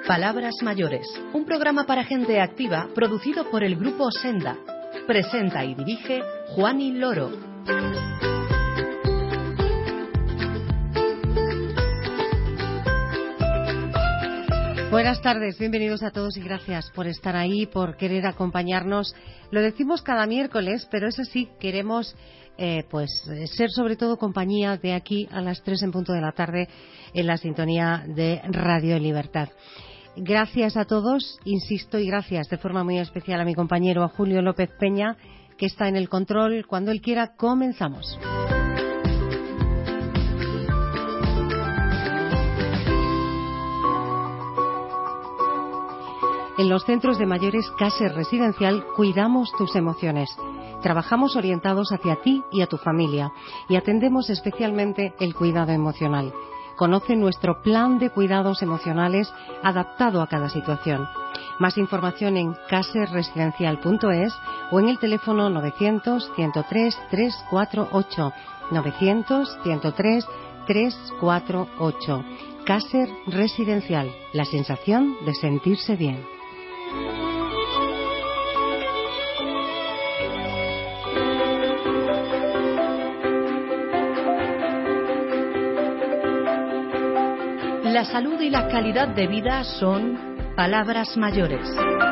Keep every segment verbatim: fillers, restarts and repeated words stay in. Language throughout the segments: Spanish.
Palabras mayores, un programa para gente activa producido por el Grupo Senda. Presenta y dirige Juani Loro. Buenas tardes, bienvenidos a todos y gracias por estar ahí, por querer acompañarnos. Lo decimos cada miércoles, pero eso sí, queremos eh, pues ser sobre todo compañía de aquí a las tres en punto de la tarde en la sintonía de Radio Libertad. Gracias a todos, insisto, y gracias de forma muy especial a mi compañero, a Julio López Peña, que está en el control. Cuando él quiera, comenzamos. En los centros de mayores Caser Residencial cuidamos tus emociones. Trabajamos orientados hacia ti y a tu familia y atendemos especialmente el cuidado emocional. Conoce nuestro plan de cuidados emocionales adaptado a cada situación. Más información en caser residencial punto es o en el teléfono novecientos, ciento tres, trescientos cuarenta y ocho. novecientos, ciento tres, trescientos cuarenta y ocho. Caser Residencial, la sensación de sentirse bien. La salud y la calidad de vida son palabras mayores.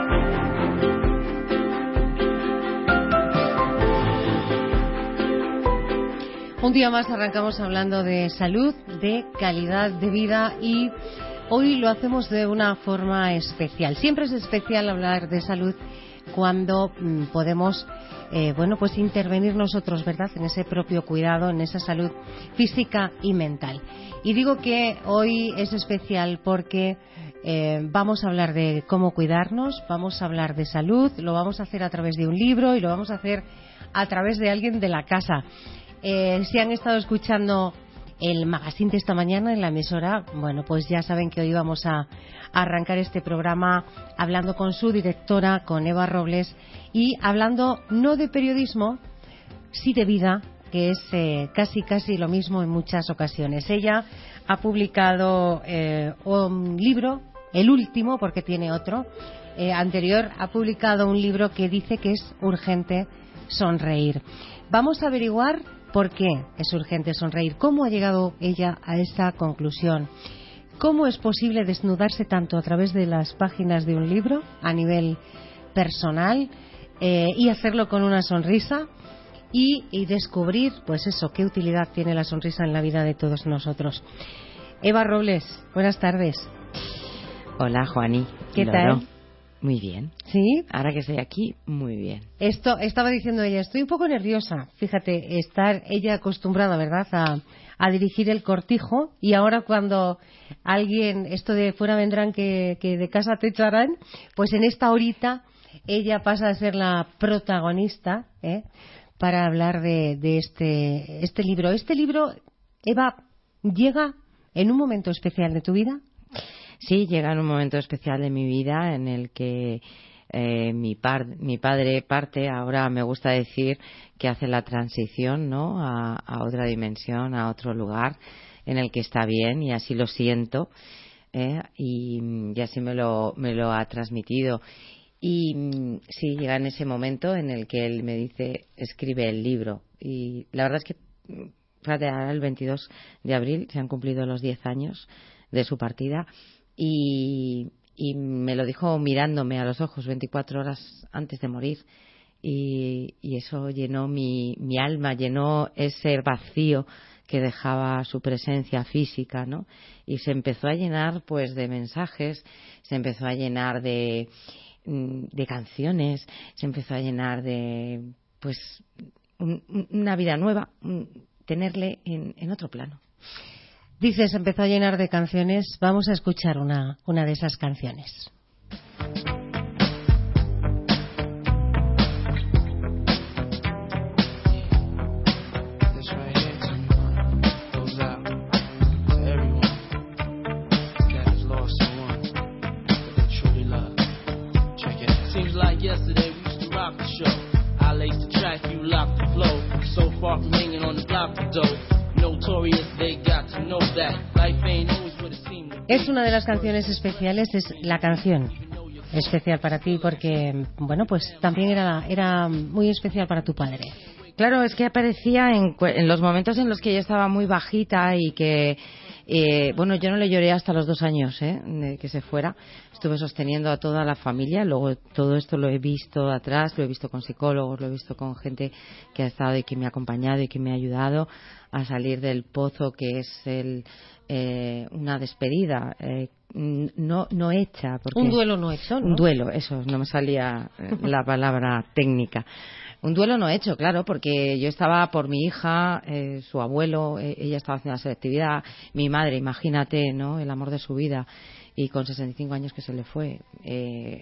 Un día más arrancamos hablando de salud, de calidad de vida y hoy lo hacemos de una forma especial. Siempre es especial hablar de salud cuando mmm, podemos eh, bueno, pues intervenir nosotros, ¿verdad?, en ese propio cuidado, en esa salud física y mental. Y digo que hoy es especial porque eh, vamos a hablar de cómo cuidarnos, vamos a hablar de salud, lo vamos a hacer a través de un libro y lo vamos a hacer a través de alguien de la casa. Eh, si han estado escuchando el magazine de esta mañana en la emisora, bueno, pues ya saben que hoy vamos a, a arrancar este programa hablando con su directora, con Eva Robles, y hablando no de periodismo, sí de vida, que es eh, casi casi lo mismo en muchas ocasiones. Ella ha publicado eh, un libro, el último, porque tiene otro, eh, anterior, ha publicado un libro que dice que es urgente sonreír. Vamos a averiguar por qué es urgente sonreír, cómo ha llegado ella a esa conclusión, cómo es posible desnudarse tanto a través de las páginas de un libro a nivel personal eh, y hacerlo con una sonrisa y, y descubrir, pues eso, qué utilidad tiene la sonrisa en la vida de todos nosotros. Eva Robles, buenas tardes. Hola, Juani. ¿Qué Loro. tal? Muy bien. ¿Sí? Ahora que estoy aquí, muy bien. Esto estaba diciendo ella, estoy un poco nerviosa. Fíjate, estar ella acostumbrada, ¿verdad?, a, a dirigir el cortijo, y ahora cuando alguien, esto de fuera vendrán que, que de casa te echarán, pues en esta horita ella pasa a ser la protagonista, ¿eh?, para hablar de, de este, este libro. Este libro, Eva, llega en un momento especial de tu vida. Sí, llega en un momento especial de mi vida en el que eh, mi, par, mi padre parte, ahora me gusta decir que hace la transición, ¿no?, a, a otra dimensión, a otro lugar en el que está bien, y así lo siento, ¿eh? y, y así me lo, me lo ha transmitido. Y sí, llega en ese momento en el que él me dice, escribe el libro. Y la verdad es que, fíjate, ahora el veintidós de abril se han cumplido los diez años de su partida. Y, y me lo dijo mirándome a los ojos veinticuatro horas antes de morir, y, y eso llenó mi, mi alma, llenó ese vacío que dejaba su presencia física, ¿no? Y se empezó a llenar, pues, de mensajes, se empezó a llenar de, de canciones, se empezó a llenar de, pues, un, una vida nueva, tenerle en, en otro plano. Dices, empezó a llenar de canciones. Vamos a escuchar una, una de esas canciones. Notorious, they got to know that life ain't always what it seemed to Es una de las canciones especiales, es la canción especial para ti porque, bueno, pues también era, era muy especial para tu padre. Claro, es que aparecía en, en los momentos en los que yo estaba muy bajita y que, eh, bueno, yo no le lloré hasta los dos años, ¿eh? De que se fuera. Estuve sosteniendo a toda la familia, luego todo esto lo he visto atrás, lo he visto con psicólogos, lo he visto con gente que ha estado y que me ha acompañado y que me ha ayudado a salir del pozo que es el, eh, una despedida, eh, no, no hecha. Porque un duelo no hecho, ¿no? Un duelo, eso, no me salía la palabra técnica. Un duelo no hecho, claro, porque yo estaba por mi hija, eh, su abuelo, eh, ella estaba haciendo la selectividad, mi madre, imagínate, ¿no? El amor de su vida, y con sesenta y cinco años que se le fue. Eh,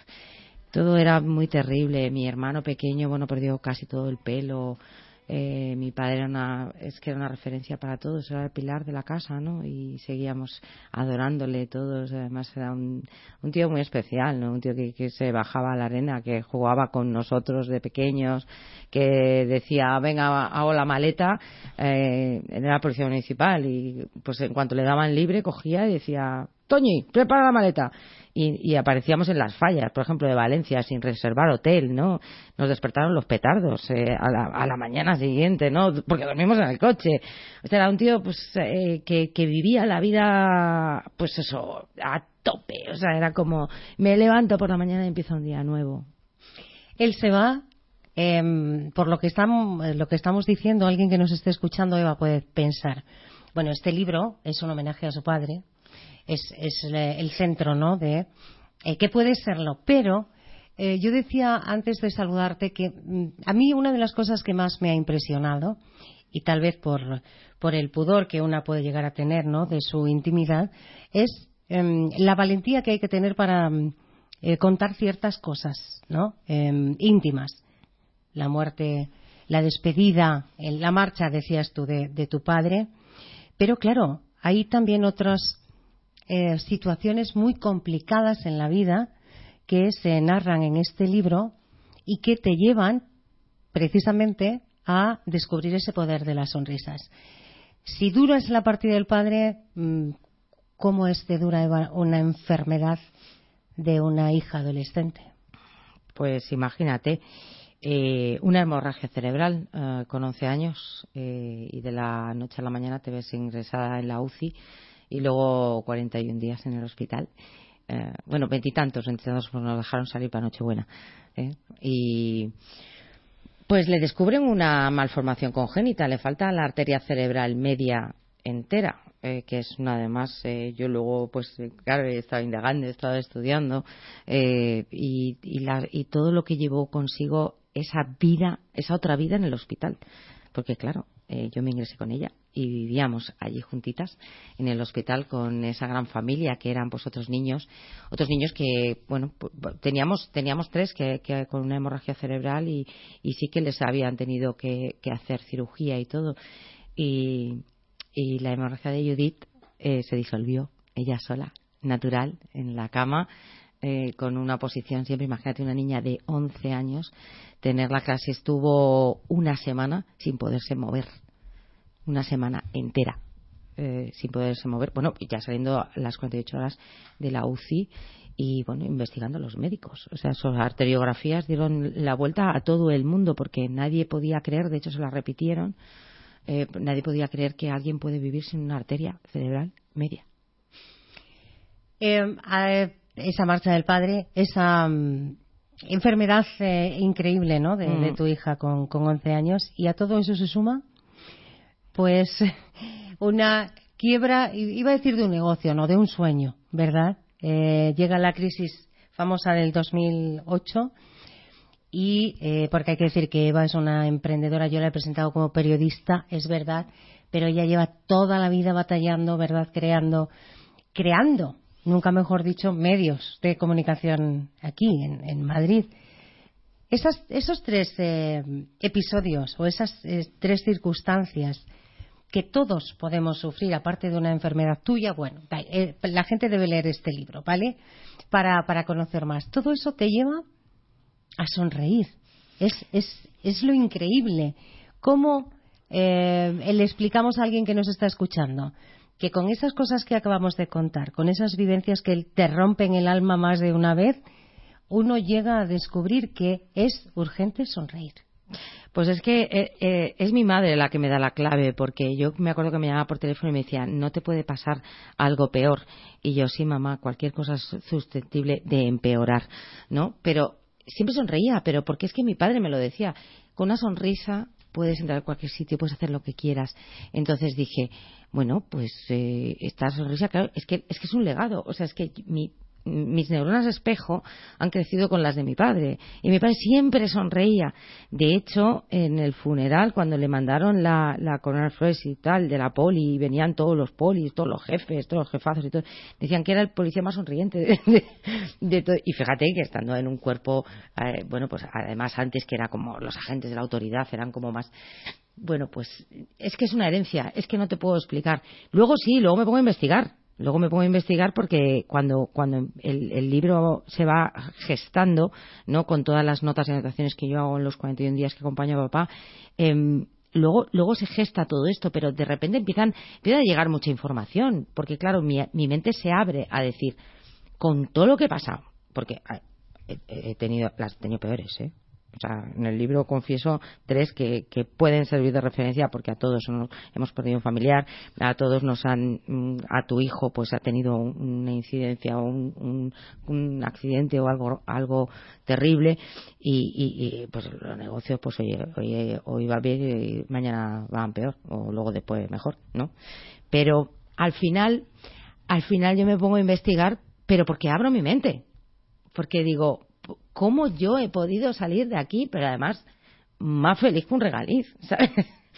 todo era muy terrible. Mi hermano pequeño, bueno, perdió casi todo el pelo. Eh, mi padre era una, es que era una referencia para todos, era el pilar de la casa, ¿no? Y seguíamos adorándole todos. Además era un, un tío muy especial, ¿no? Un tío que, que se bajaba a la arena, que jugaba con nosotros de pequeños, que decía, venga, hago la maleta. Eh, era la policía municipal y pues en cuanto le daban libre cogía y decía, Toñi, prepara la maleta. Y, y aparecíamos en las fallas, por ejemplo, de Valencia, sin reservar hotel, ¿no? Nos despertaron los petardos eh, a, la, a la mañana siguiente, ¿no? Porque dormimos en el coche. O sea, era un tío pues eh, que, que vivía la vida, pues eso, a tope. O sea, era como, me levanto por la mañana y empieza un día nuevo. Él se va, eh, por lo que, estamos, lo que estamos diciendo, alguien que nos esté escuchando, Eva, puede pensar, bueno, este libro es un homenaje a su padre, es, es el centro, ¿no?, de eh, que puede serlo, pero eh, yo decía antes de saludarte que mm, a mí una de las cosas que más me ha impresionado, y tal vez por, por el pudor que una puede llegar a tener, ¿no?, de su intimidad, es eh, la valentía que hay que tener para eh, contar ciertas cosas, ¿no?, eh, íntimas. La muerte, la despedida, la marcha, decías tú, de, de tu padre, pero claro, hay también otras Eh, situaciones muy complicadas en la vida que se narran en este libro y que te llevan precisamente a descubrir ese poder de las sonrisas. Si dura es la partida del padre, ¿cómo es de dura una enfermedad de una hija adolescente? Pues imagínate, eh, una hemorragia cerebral eh, con once años eh, y de la noche a la mañana te ves ingresada en la U C I y luego cuarenta y un días en el hospital. Eh, bueno, veintitantos, veintitantos, pues nos dejaron salir para Nochebuena. ¿eh? Y pues le descubren una malformación congénita, le falta la arteria cerebral media entera, eh, que es una, además, eh, yo luego, pues claro, he estado indagando, he estado estudiando, eh, y, y, la, y todo lo que llevó consigo esa vida, esa otra vida en el hospital. Porque claro, eh, yo me ingresé con ella y vivíamos allí juntitas en el hospital con esa gran familia que eran pues otros niños, otros niños que, bueno, teníamos teníamos tres que, que con una hemorragia cerebral y, y sí que les habían tenido que, que hacer cirugía y todo. Y, y la hemorragia de Judith eh, se disolvió, ella sola, natural, en la cama, eh, con una posición siempre, imagínate una niña de once años, tenerla casi estuvo una semana sin poderse mover. Una semana entera eh, sin poderse mover, bueno, ya saliendo a las cuarenta y ocho horas de la U C I y bueno, investigando los médicos, o sea, sus arteriografías dieron la vuelta a todo el mundo porque nadie podía creer, de hecho se las repitieron, eh, nadie podía creer que alguien puede vivir sin una arteria cerebral media. Eh, a, esa marcha del padre, esa um, enfermedad eh, increíble, ¿no?, de, mm. de tu hija con, con once años, y a todo eso se suma pues una quiebra, iba a decir de un negocio, no, de un sueño, ¿verdad? Eh, llega la crisis famosa del dos mil ocho y, eh, porque hay que decir que Eva es una emprendedora, yo la he presentado como periodista, es verdad, pero ella lleva toda la vida batallando, ¿verdad?, creando, creando, nunca mejor dicho, medios de comunicación aquí, en, en Madrid. Esas, esos tres eh, episodios o esas eh, tres circunstancias que todos podemos sufrir, aparte de una enfermedad tuya, bueno, eh, la gente debe leer este libro, ¿vale?, para, para conocer más. Todo eso te lleva a sonreír. Es, es, es lo increíble. ¿Cómo eh, le explicamos a alguien que nos está escuchando que con esas cosas que acabamos de contar, con esas vivencias que te rompen el alma más de una vez, uno llega a descubrir que es urgente sonreír? Pues es que eh, eh, es mi madre la que me da la clave, porque yo me acuerdo que me llamaba por teléfono y me decía, no te puede pasar algo peor. Y yo, sí, mamá, cualquier cosa es susceptible de empeorar, ¿no? Pero siempre sonreía, pero porque es que mi padre me lo decía, con una sonrisa puedes entrar a cualquier sitio, puedes hacer lo que quieras. Entonces dije, bueno, pues eh, esta sonrisa, claro, es que, es que es un legado. O sea, es que mi, mis neuronas espejo han crecido con las de mi padre. Y mi padre siempre sonreía. De hecho, en el funeral, cuando le mandaron la, la Coronel Flores y tal, de la poli, y venían todos los polis, todos los jefes, todos los jefazos y todo, decían que era el policía más sonriente de, de, de todo. Y fíjate que estando en un cuerpo, eh, bueno, pues además antes que era como los agentes de la autoridad, eran como más... Bueno, pues es que es una herencia, es que no te puedo explicar. Luego sí, luego me pongo a investigar. Luego me pongo a investigar porque cuando, cuando el, el libro se va gestando, ¿no? Con todas las notas y anotaciones que yo hago en los cuarenta y un días que acompaño a papá, eh, luego, luego se gesta todo esto, pero de repente empiezan, empieza a llegar mucha información, porque claro, mi, mi mente se abre a decir, con todo lo que he pasado, porque he, he tenido, las he tenido peores, ¿eh? O sea, en el libro confieso tres que, que pueden servir de referencia, porque a todos nos, hemos perdido un familiar, a todos nos han, a tu hijo pues ha tenido una incidencia o un, un, un accidente o algo algo terrible y, y, y pues los negocios pues oye, oye, hoy va bien y mañana van peor o luego después mejor, ¿no? Pero al final, al final yo me pongo a investigar, pero porque abro mi mente, porque digo, ¿cómo yo he podido salir de aquí, pero además más feliz que un regaliz, ¿sabes?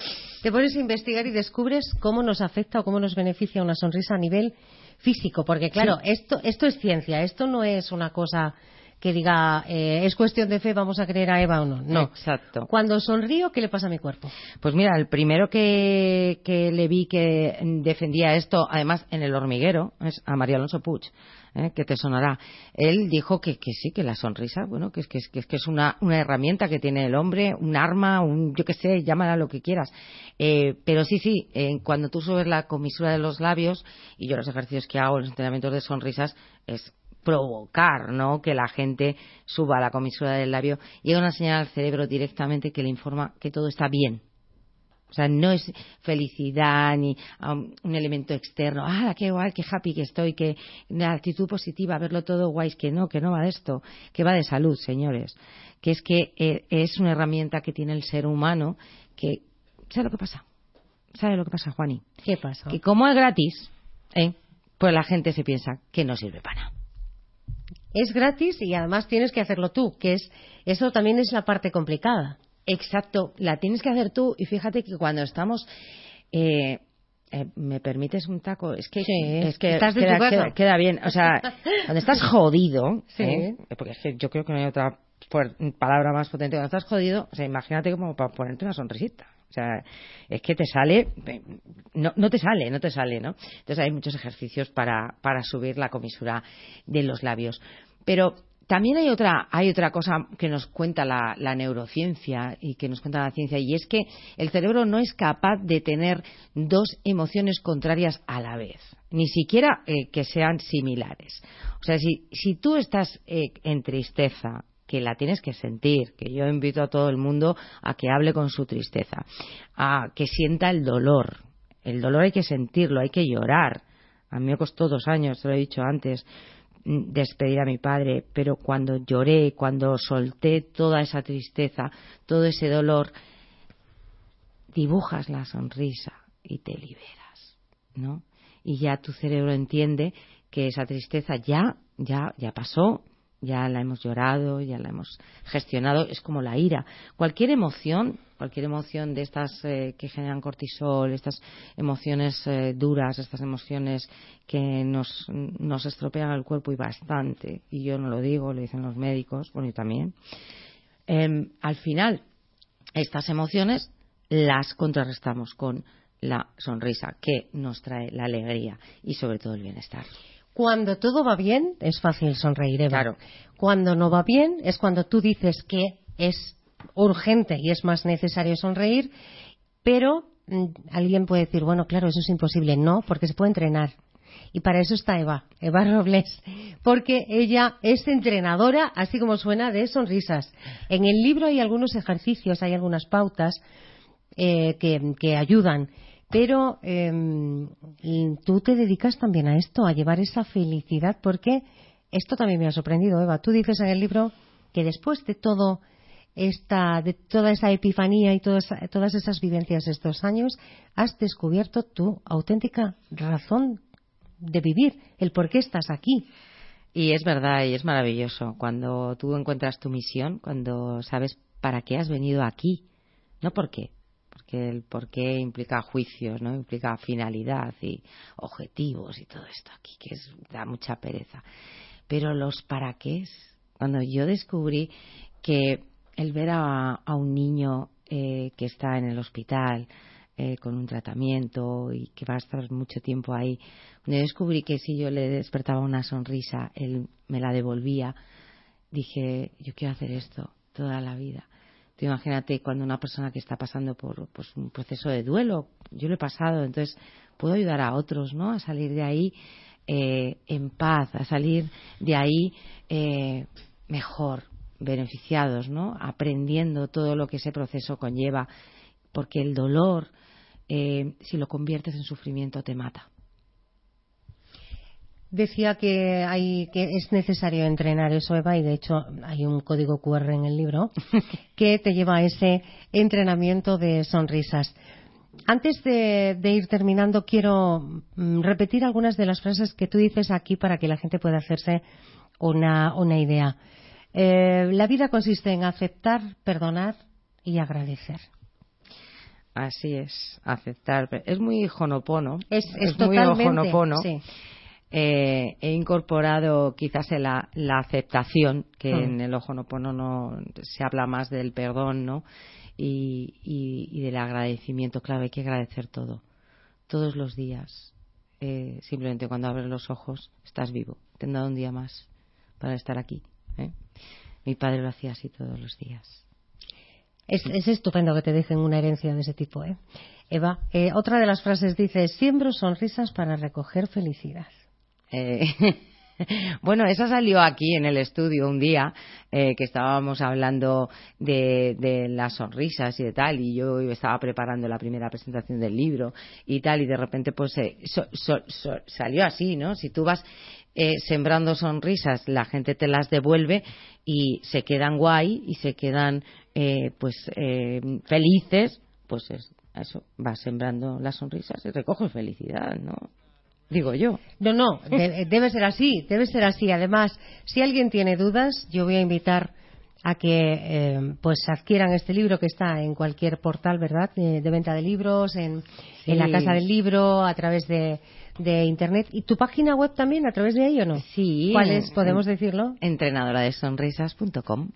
Te pones a investigar y descubres cómo nos afecta o cómo nos beneficia una sonrisa a nivel físico, porque claro, sí. esto, esto es ciencia, esto no es una cosa que diga, eh, es cuestión de fe, vamos a creer a Eva o no. No. Exacto. Cuando sonrío, ¿qué le pasa a mi cuerpo? Pues mira, el primero que, que le vi que defendía esto, además en El Hormiguero, es a María Alonso Puig, ¿eh? Que te sonará. Él dijo que, que sí, que la sonrisa, bueno, que es que es, que es, que es una, una herramienta que tiene el hombre, un arma, un, yo qué sé, llámala lo que quieras. Eh, pero sí, sí, eh, cuando tú subes la comisura de los labios, y yo los ejercicios que hago, los entrenamientos de sonrisas, es provocar, ¿no?, que la gente suba la comisura del labio, llega una señal al cerebro directamente que le informa que todo está bien. O sea, no es felicidad ni um, un elemento externo, ah, qué guay, qué happy que estoy, que una actitud positiva, verlo todo guay, que no, que no va de esto, que va de salud, señores. Que es que eh, es una herramienta que tiene el ser humano que, ¿sabe lo que pasa? ¿Sabe lo que pasa, Juani? ¿Qué pasa? Que como es gratis, ¿eh?, pues la gente se piensa que no sirve para nada. Es gratis y además tienes que hacerlo tú, que es eso también es la parte complicada. Exacto, la tienes que hacer tú y fíjate que cuando estamos eh, eh, ¿me permites un taco? Es que, sí, es que ¿estás de queda, tu casa? Queda, queda bien, o sea, cuando estás jodido, sí. ¿eh? Porque es que yo creo que no hay otra palabra más potente, cuando estás jodido, o sea, imagínate como para ponerte una sonrisita. O sea, es que te sale, no, no te sale, no te sale, ¿no? Entonces hay muchos ejercicios para, para subir la comisura de los labios. Pero también hay otra, hay otra cosa que nos cuenta la, la neurociencia y que nos cuenta la ciencia, y es que el cerebro no es capaz de tener dos emociones contrarias a la vez, ni siquiera eh, que sean similares. O sea, si, si tú estás eh, en tristeza, que la tienes que sentir, que yo invito a todo el mundo a que hable con su tristeza, a que sienta el dolor. El dolor hay que sentirlo, hay que llorar. A mí me costó dos años, te lo he dicho antes, despedir a mi padre, pero cuando lloré, cuando solté toda esa tristeza, todo ese dolor, dibujas la sonrisa y te liberas, ¿no? Y ya tu cerebro entiende que esa tristeza ya, ya, ya pasó, ya la hemos llorado, ya la hemos gestionado. Es como la ira. Cualquier emoción, cualquier emoción de estas eh, que generan cortisol, estas emociones eh, duras, estas emociones que nos, nos estropean el cuerpo y bastante, y yo no lo digo, lo dicen los médicos, bueno, y también, eh, al final, estas emociones las contrarrestamos con la sonrisa, que nos trae la alegría y sobre todo el bienestar. Cuando todo va bien, es fácil sonreír, Eva. Claro. Cuando no va bien, es cuando tú dices que es urgente y es más necesario sonreír, pero alguien puede decir, bueno, claro, eso es imposible. No, porque se puede entrenar. Y para eso está Eva, Eva Robles, porque ella es entrenadora, así como suena, de sonrisas. En el libro hay algunos ejercicios, hay algunas pautas eh, que, que ayudan, pero eh, tú te dedicas también a esto, a llevar esa felicidad, porque esto también me ha sorprendido, Eva. Tú dices en el libro que después de todo esta, de toda esa epifanía y todas, todas esas vivencias de estos años, has descubierto tu auténtica razón de vivir, el por qué estás aquí. Y es verdad, y es maravilloso cuando tú encuentras tu misión, cuando sabes para qué has venido aquí, no por qué, porque el por qué implica juicios, no implica finalidad y objetivos y todo esto aquí, que es, da mucha pereza. Pero los para qué, cuando yo descubrí que el ver a, a un niño eh, que está en el hospital eh, con un tratamiento y que va a estar mucho tiempo ahí, cuando yo descubrí que si yo le despertaba una sonrisa, él me la devolvía, dije, yo quiero hacer esto toda la vida. Tú imagínate cuando una persona que está pasando por pues, un proceso de duelo, yo lo he pasado, entonces puedo ayudar a otros, ¿no?, a salir de ahí eh, en paz, a salir de ahí eh, mejor, beneficiados, ¿no?, aprendiendo todo lo que ese proceso conlleva, porque el dolor, eh, si lo conviertes en sufrimiento, te mata. Decía que hay que es necesario entrenar eso, Eva, y de hecho hay un código cu erre en el libro que te lleva a ese entrenamiento de sonrisas. Antes de, de ir terminando, quiero mm, repetir algunas de las frases que tú dices aquí para que la gente pueda hacerse una, una idea. Eh, la vida consiste en aceptar, perdonar y agradecer. Así es, aceptar. Es muy Ho'oponopono. Es, es, es muy Ho'oponopono. Sí. Eh, he incorporado quizás la, la aceptación, que mm. en el Ho'oponopono no se habla más del perdón, ¿no? Y, y, y del agradecimiento. Claro, hay que agradecer todo, todos los días. Eh, simplemente cuando abres los ojos estás vivo. Te han dado un día más para estar aquí. ¿eh? Mi padre lo hacía así todos los días. Es, es estupendo que te dejen una herencia de ese tipo, ¿eh? Eva, eh, otra de las frases dice, siembro sonrisas para recoger felicidad. Eh, bueno, esa salió aquí en el estudio un día eh, que estábamos hablando de, de las sonrisas y de tal, y yo estaba preparando la primera presentación del libro y tal, y de repente pues eh, so, so, so, salió así, ¿no? Si tú vas eh, sembrando sonrisas, la gente te las devuelve y se quedan guay y se quedan eh, pues eh, felices, pues es, eso, vas sembrando las sonrisas y recoges felicidad, ¿no? Digo yo. No, no, de, debe ser así, debe ser así. Además, si alguien tiene dudas, yo voy a invitar a que eh, pues adquieran este libro que está en cualquier portal, ¿verdad?, de, de venta de libros, en, sí. en la Casa del Libro, a través de, de Internet. ¿Y tu página web también, a través de ahí o no? Sí. ¿Cuál es? ¿Podemos decirlo? entrenadora de sonrisas punto com.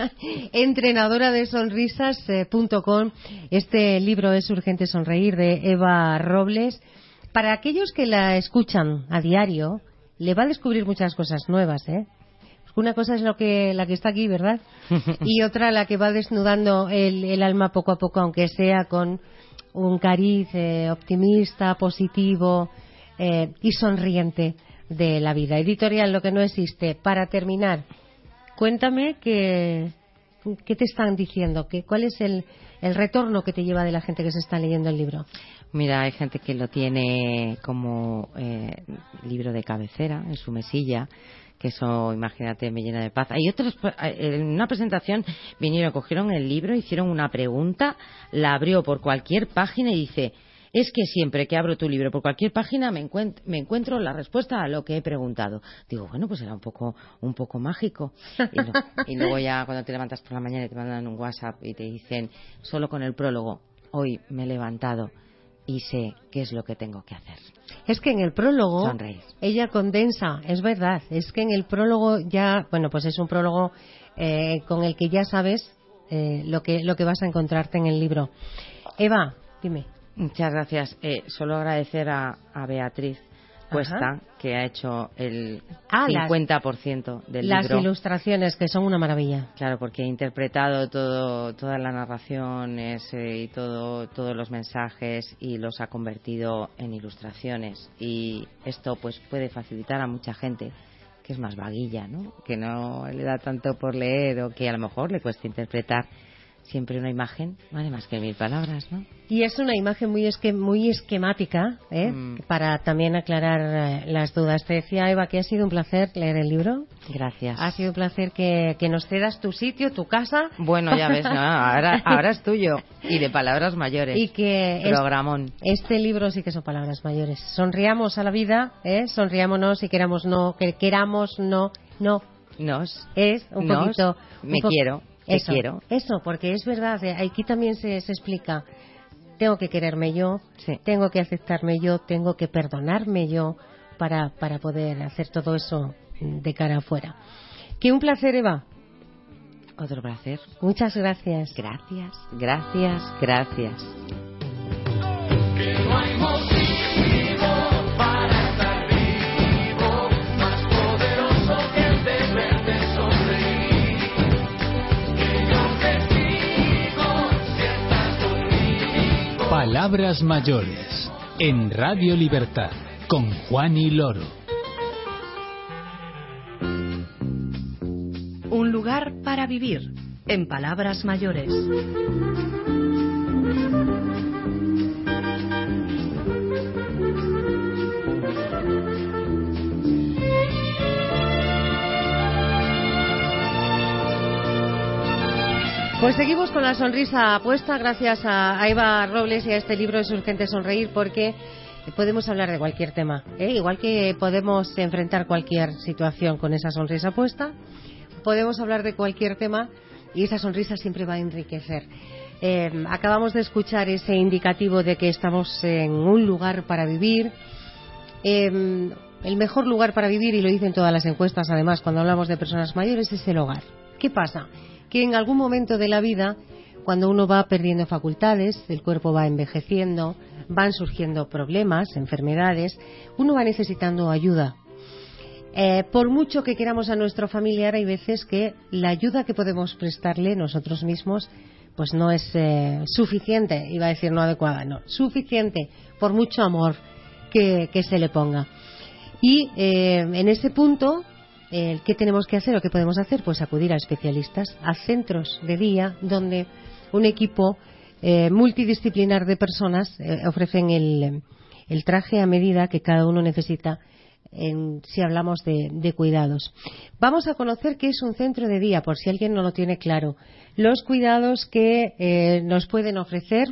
entrenadora de sonrisas punto com. Este libro es Urgente Sonreír, de Eva Robles. Para aquellos que la escuchan a diario, le va a descubrir muchas cosas nuevas, ¿eh? Una cosa es lo que, la que está aquí, ¿verdad? Y otra la que va desnudando el, el alma poco a poco, aunque sea con un cariz eh, optimista, positivo eh, y sonriente de la vida. Editorial Lo que no existe. Para terminar, cuéntame que, qué te están diciendo, que, cuál es el, el retorno que te lleva de la gente que se está leyendo el libro. Mira, hay gente que lo tiene como eh, libro de cabecera en su mesilla, que eso, imagínate, me llena de paz. Hay otros, en una presentación vinieron, cogieron el libro, hicieron una pregunta, la abrió por cualquier página y dice, es que siempre que abro tu libro por cualquier página me encuentro, me encuentro la respuesta a lo que he preguntado. Digo, bueno, pues era un poco un poco mágico. Y, lo, y luego ya cuando te levantas por la mañana y te mandan un WhatsApp y te dicen, solo con el prólogo, hoy me he levantado y sé qué es lo que tengo que hacer. Es que en el prólogo Sonreír. Ella condensa, es verdad, es que en el prólogo ya, bueno, pues es un prólogo eh, con el que ya sabes eh, lo que lo que vas a encontrarte en el libro. Eva, dime. Muchas gracias. Eh, solo agradecer a, a Beatriz Puesta, Ajá. que ha hecho el ah, cincuenta por ciento del las libro. Las ilustraciones, que son una maravilla. Claro, porque he interpretado todo, toda la narración ese, y todo, todos los mensajes y los ha convertido en ilustraciones. Y esto pues puede facilitar a mucha gente que es más vaguilla, ¿no? Que no le da tanto por leer o que a lo mejor le cuesta interpretar. Siempre una imagen vale más que mil palabras, ¿no? Y es una imagen muy esque muy esquemática, ¿eh? Mm. Para también aclarar eh, las dudas. Te decía, Eva, que ha sido un placer leer el libro. Gracias. Ha sido un placer que, que nos cedas tu sitio, tu casa. Bueno, ya ves, no, ahora, ahora es tuyo. Y de palabras mayores. Y que Programón. Es, este libro sí que son palabras mayores. Sonriamos a la vida, ¿eh? Sonriámonos y queramos no, que queramos no, no. Nos. Es un nos, poquito. Me un po quiero. Te eso, quiero. Eso, porque es verdad, aquí también se, se explica, tengo que quererme yo, sí. tengo que aceptarme yo, tengo que perdonarme yo para, para poder hacer todo eso de cara afuera. Que un placer, Eva. Otro placer. Muchas gracias. Gracias, gracias, gracias. Que no hay motivo para estar vivo, más poderoso que el deber de sonreír. Palabras mayores en Radio Libertad con Juani Loro. Un lugar para vivir en Palabras mayores. Pues seguimos con la sonrisa puesta gracias a Eva Robles y a este libro Es urgente sonreír, porque podemos hablar de cualquier tema, ¿eh? Igual que podemos enfrentar cualquier situación con esa sonrisa puesta, podemos hablar de cualquier tema y esa sonrisa siempre va a enriquecer. Eh, acabamos de escuchar ese indicativo de que estamos en un lugar para vivir. Eh, el mejor lugar para vivir, y lo dicen todas las encuestas además cuando hablamos de personas mayores, es el hogar. ¿Qué pasa? Que en algún momento de la vida, cuando uno va perdiendo facultades, el cuerpo va envejeciendo, van surgiendo problemas, enfermedades, uno va necesitando ayuda. Eh, por mucho que queramos a nuestro familiar, hay veces que la ayuda que podemos prestarle nosotros mismos pues no es eh, suficiente, iba a decir no adecuada, no, suficiente, por mucho amor que, que se le ponga. Y eh, en ese punto, Eh, ¿qué tenemos que hacer o qué podemos hacer? Pues acudir a especialistas, a centros de día donde un equipo eh, multidisciplinar de personas eh, ofrecen el, el traje a medida que cada uno necesita en, si hablamos de, de cuidados. Vamos a conocer qué es un centro de día, por si alguien no lo tiene claro. Los cuidados que eh, nos pueden ofrecer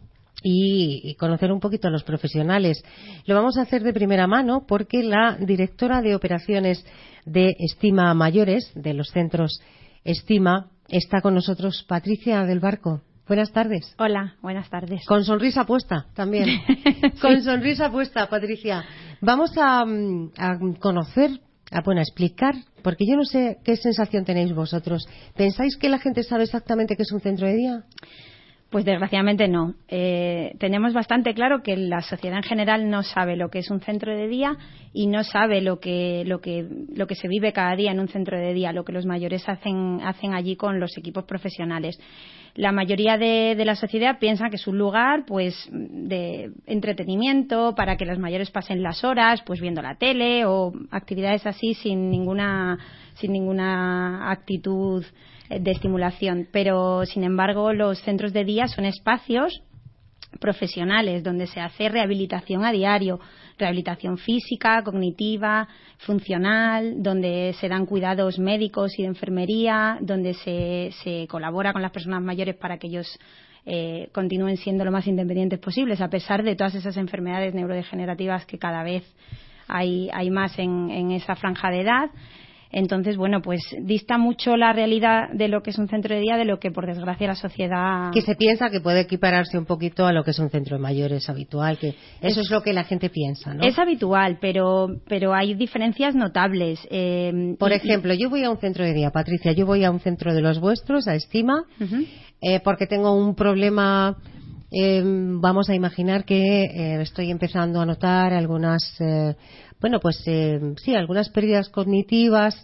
y, y conocer un poquito a los profesionales. Lo vamos a hacer de primera mano porque la directora de operaciones de Estima Mayores, de los centros Estima, está con nosotros, Patricia del Barco. Buenas tardes. Hola, buenas tardes. Con sonrisa puesta también. Sí. Con sonrisa puesta, Patricia. Vamos a, a conocer, a, bueno, a explicar, porque yo no sé qué sensación tenéis vosotros. ¿Pensáis que la gente sabe exactamente qué es un centro de día? Pues desgraciadamente no. Eh, tenemos bastante claro que la sociedad en general no sabe lo que es un centro de día y no sabe lo que lo que lo que se vive cada día en un centro de día, lo que los mayores hacen hacen allí con los equipos profesionales. La mayoría de, de la sociedad piensa que es un lugar pues de entretenimiento para que los mayores pasen las horas pues viendo la tele o actividades así sin ninguna sin ninguna actitud de estimulación, pero sin embargo los centros de día son espacios profesionales donde se hace rehabilitación a diario, rehabilitación física, cognitiva, funcional, donde se dan cuidados médicos y de enfermería, donde se, se colabora con las personas mayores para que ellos eh, continúen siendo lo más independientes posibles a pesar de todas esas enfermedades neurodegenerativas que cada vez hay, hay más en, en esa franja de edad. Entonces, bueno, pues dista mucho la realidad de lo que es un centro de día de lo que, por desgracia, la sociedad... Que se piensa que puede equipararse un poquito a lo que es un centro de mayores habitual, que eso es, es lo que la gente piensa, ¿no? Es habitual, pero pero hay diferencias notables. Eh, por y, ejemplo, yo voy a un centro de día, Patricia, yo voy a un centro de los vuestros, a Estima, uh-huh. eh, porque tengo un problema eh, vamos a imaginar que eh, estoy empezando a notar algunas, eh, bueno, pues eh, sí, algunas pérdidas cognitivas.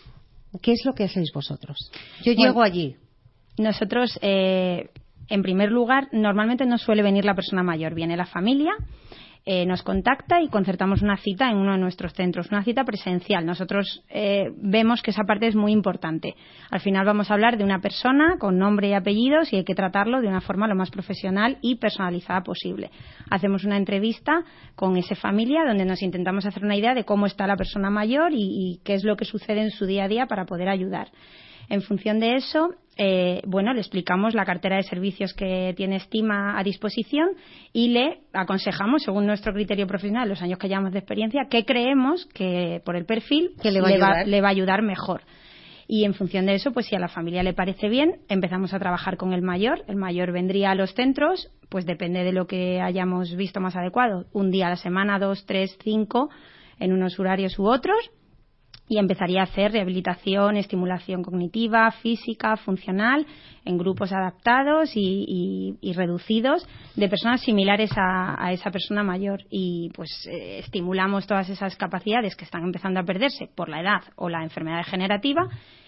¿Qué es lo que hacéis vosotros? Yo Bueno, llego allí. Nosotros, eh, en primer lugar, normalmente no suele venir la persona mayor, viene la familia. Eh, nos contacta y concertamos una cita en uno de nuestros centros, una cita presencial. Nosotros eh, vemos que esa parte es muy importante. Al final vamos a hablar de una persona con nombre y apellidos y hay que tratarlo de una forma lo más profesional y personalizada posible. Hacemos una entrevista con esa familia donde nos intentamos hacer una idea de cómo está la persona mayor y, y qué es lo que sucede en su día a día para poder ayudar. En función de eso, eh, bueno, le explicamos la cartera de servicios que tiene Estima a disposición y le aconsejamos, según nuestro criterio profesional, los años que llevamos de experiencia, qué creemos que por el perfil que le va, le, a va, le va a ayudar mejor. Y en función de eso, pues si a la familia le parece bien, empezamos a trabajar con el mayor. El mayor vendría a los centros, pues depende de lo que hayamos visto más adecuado. Un día a la semana, dos, tres, cinco, en unos horarios u otros. Y empezaría a hacer rehabilitación, estimulación cognitiva, física, funcional, en grupos adaptados y, y, y reducidos de personas similares a, a esa persona mayor. Y pues eh, estimulamos todas esas capacidades que están empezando a perderse por la edad o la enfermedad degenerativa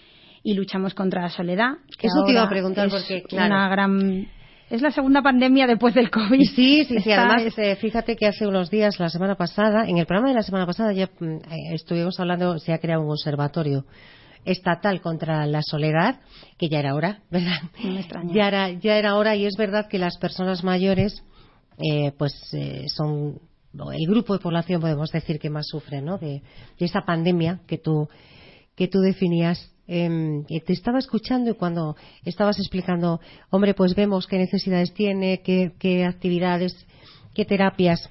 y luchamos contra la soledad. Que Eso te iba a ahora preguntar es porque, claro, una gran... Es la segunda pandemia después del COVID. Sí, sí, sí. Esta Además, es... eh, fíjate que hace unos días, la semana pasada, en el programa de la semana pasada ya eh, estuvimos hablando, se ha creado un observatorio estatal contra la soledad, que ya era hora, ¿verdad? No me extraña. Ya era, ya era hora y es verdad que las personas mayores, eh, pues eh, son el grupo de población, podemos decir, que más sufre, ¿no? De, de esta pandemia que tú que tú definías. Eh, te estaba escuchando y cuando estabas explicando, hombre, pues vemos qué necesidades tiene, qué, qué actividades, qué terapias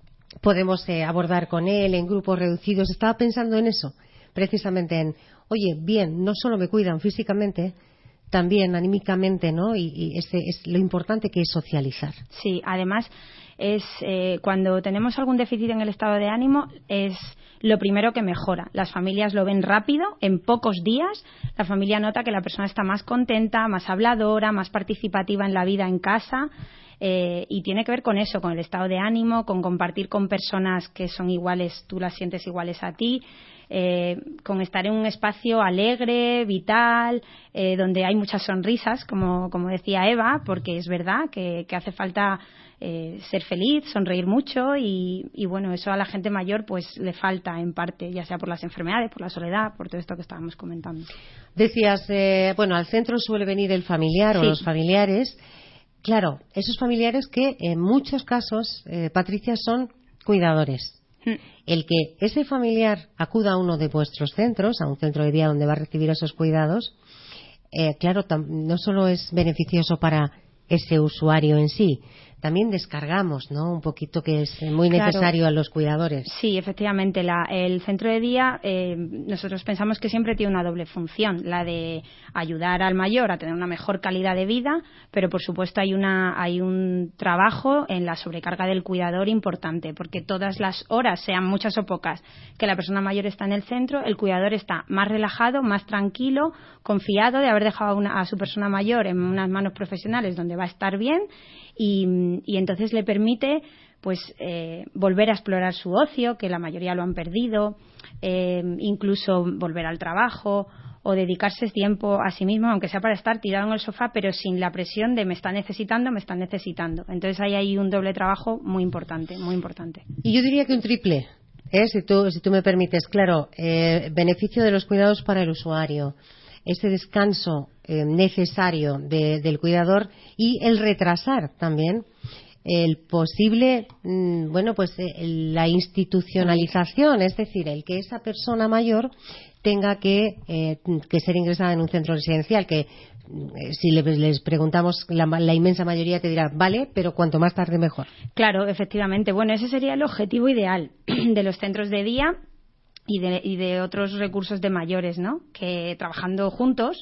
podemos eh, abordar con él en grupos reducidos. Estaba pensando en eso, precisamente en, oye, bien, no solo me cuidan físicamente, también anímicamente, ¿no? Y, y ese es lo importante que es socializar. Sí, además es eh, cuando tenemos algún déficit en el estado de ánimo es lo primero que mejora. Las familias lo ven rápido, en pocos días la familia nota que la persona está más contenta, más habladora, más participativa en la vida en casa. Eh, y tiene que ver con eso, con el estado de ánimo, con compartir con personas que son iguales, tú las sientes iguales a ti, eh, con estar en un espacio alegre, vital, eh, donde hay muchas sonrisas, como, como decía Eva, porque es verdad que, que hace falta eh, ser feliz, sonreír mucho y, y bueno, eso a la gente mayor pues le falta en parte, ya sea por las enfermedades, por la soledad, por todo esto que estábamos comentando. Decías, eh, bueno, al centro suele venir el familiar Sí. o los familiares. Claro, esos familiares que en muchos casos, eh, Patricia, son cuidadores. Mm. El que ese familiar acuda a uno de vuestros centros, a un centro de día donde va a recibir esos cuidados, eh, claro, tam- no solo es beneficioso para ese usuario en sí, también descargamos, ¿no? Un poquito que es muy Claro. necesario a los cuidadores. Sí, efectivamente. La, el centro de día, eh, nosotros pensamos que siempre tiene una doble función, la de ayudar al mayor a tener una mejor calidad de vida, pero por supuesto hay, una, hay un trabajo en la sobrecarga del cuidador importante, porque todas las horas, sean muchas o pocas, que la persona mayor está en el centro, el cuidador está más relajado, más tranquilo, confiado de haber dejado a, una, a su persona mayor en unas manos profesionales donde va a estar bien y, y entonces le permite pues eh, volver a explorar su ocio, que la mayoría lo han perdido, eh, incluso volver al trabajo o dedicarse tiempo a sí mismo, aunque sea para estar tirado en el sofá, pero sin la presión de me está necesitando, me están necesitando. Entonces ahí hay un doble trabajo muy importante, muy importante. Y yo diría que un triple, ¿eh? si, tú, si tú me permites. Claro, eh, beneficio de los cuidados para el usuario, ese descanso eh, necesario de, del cuidador y el retrasar también el posible, mmm, bueno, pues eh, la institucionalización, es decir, el que esa persona mayor tenga que, eh, que ser ingresada en un centro residencial, que eh, si le, les preguntamos, la, la inmensa mayoría te dirá, vale, pero cuanto más tarde mejor. Claro, efectivamente. Bueno, ese sería el objetivo ideal de los centros de día y de, y de otros recursos de mayores, ¿no? Que trabajando juntos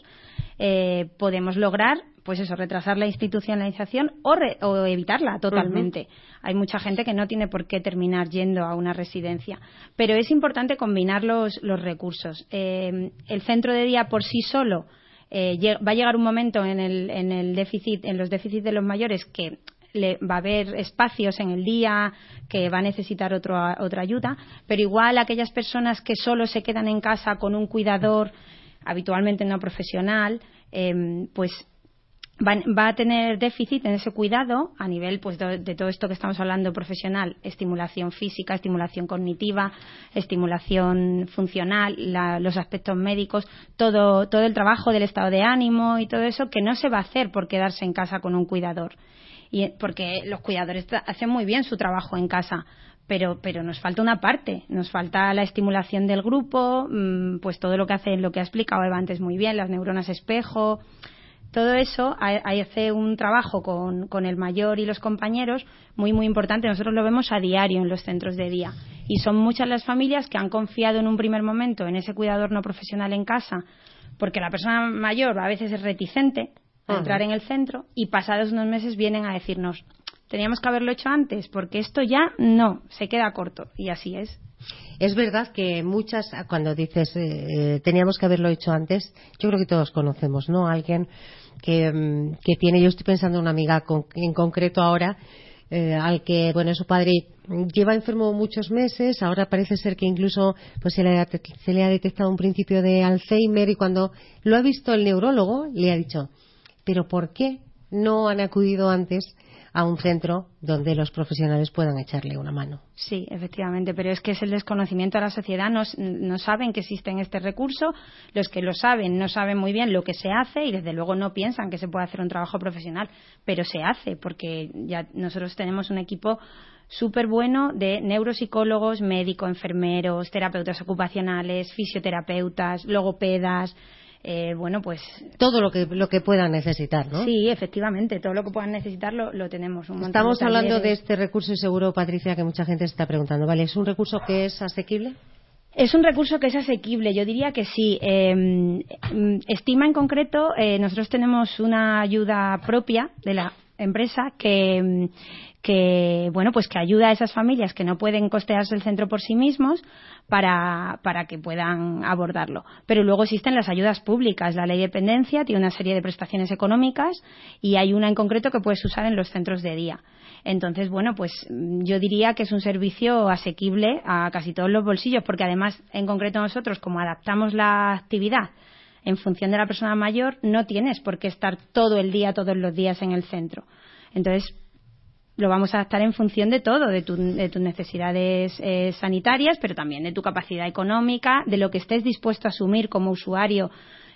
eh, podemos lograr, pues eso, retrasar la institucionalización o, re, o evitarla totalmente. Uh-huh. Hay mucha gente que no tiene por qué terminar yendo a una residencia, pero es importante combinar los, los recursos. Eh, el centro de día por sí solo eh, va a llegar un momento en el, en el déficit, en los déficits de los mayores que le, va a haber espacios en el día que va a necesitar otro, otra ayuda, pero igual aquellas personas que solo se quedan en casa con un cuidador, habitualmente no profesional, eh, pues Va, va a tener déficit en ese cuidado a nivel pues de, de todo esto que estamos hablando profesional, estimulación física, estimulación cognitiva, estimulación funcional, la, los aspectos médicos, todo, todo el trabajo del estado de ánimo y todo eso que no se va a hacer por quedarse en casa con un cuidador. Y porque los cuidadores hacen muy bien su trabajo en casa, pero pero nos falta una parte, nos falta la estimulación del grupo, pues todo lo que hace, lo que ha explicado Eva antes muy bien, las neuronas espejo. Todo eso hace un trabajo con, con el mayor y los compañeros muy, muy importante. Nosotros lo vemos a diario en los centros de día. Y son muchas las familias que han confiado en un primer momento en ese cuidador no profesional en casa, porque la persona mayor a veces es reticente a uh-huh. entrar en el centro, y pasados unos meses vienen a decirnos, teníamos que haberlo hecho antes, porque esto ya no, se queda corto. Y así es. Es verdad que muchas, cuando dices eh, teníamos que haberlo hecho antes, yo creo que todos conocemos, ¿no? Alguien que, que tiene, yo estoy pensando en una amiga con, en concreto ahora, eh, al que, bueno, su padre lleva enfermo muchos meses, ahora parece ser que incluso pues se le ha, se le ha detectado un principio de Alzheimer, y cuando lo ha visto el neurólogo le ha dicho, ¿pero por qué no han acudido antes a un centro donde los profesionales puedan echarle una mano? Sí, efectivamente, pero es que es el desconocimiento de la sociedad. No, no saben que existe este recurso, los que lo saben no saben muy bien lo que se hace y desde luego no piensan que se puede hacer un trabajo profesional, pero se hace porque ya nosotros tenemos un equipo súper bueno de neuropsicólogos, médicos, enfermeros, terapeutas ocupacionales, fisioterapeutas, logopedas. Eh, bueno, pues todo lo que lo que puedan necesitar, ¿no? Sí, efectivamente, todo lo que puedan necesitar lo, lo tenemos. Un Estamos de hablando de este recurso y seguro, Patricia, que mucha gente se está preguntando, ¿vale? ¿Es un recurso que es asequible? Es un recurso que es asequible, yo diría que sí. Eh, estima en concreto, eh, nosotros tenemos una ayuda propia de la empresa que que bueno pues que ayuda a esas familias que no pueden costearse el centro por sí mismos para, para que puedan abordarlo. Pero luego existen las ayudas públicas. La ley de dependencia tiene una serie de prestaciones económicas y hay una en concreto que puedes usar en los centros de día. Entonces, bueno, pues yo diría que es un servicio asequible a casi todos los bolsillos, porque además, en concreto nosotros, como adaptamos la actividad en función de la persona mayor, no tienes por qué estar todo el día, todos los días en el centro. Entonces, lo vamos a adaptar en función de todo, de, tu, de tus necesidades eh, sanitarias, pero también de tu capacidad económica, de lo que estés dispuesto a asumir como usuario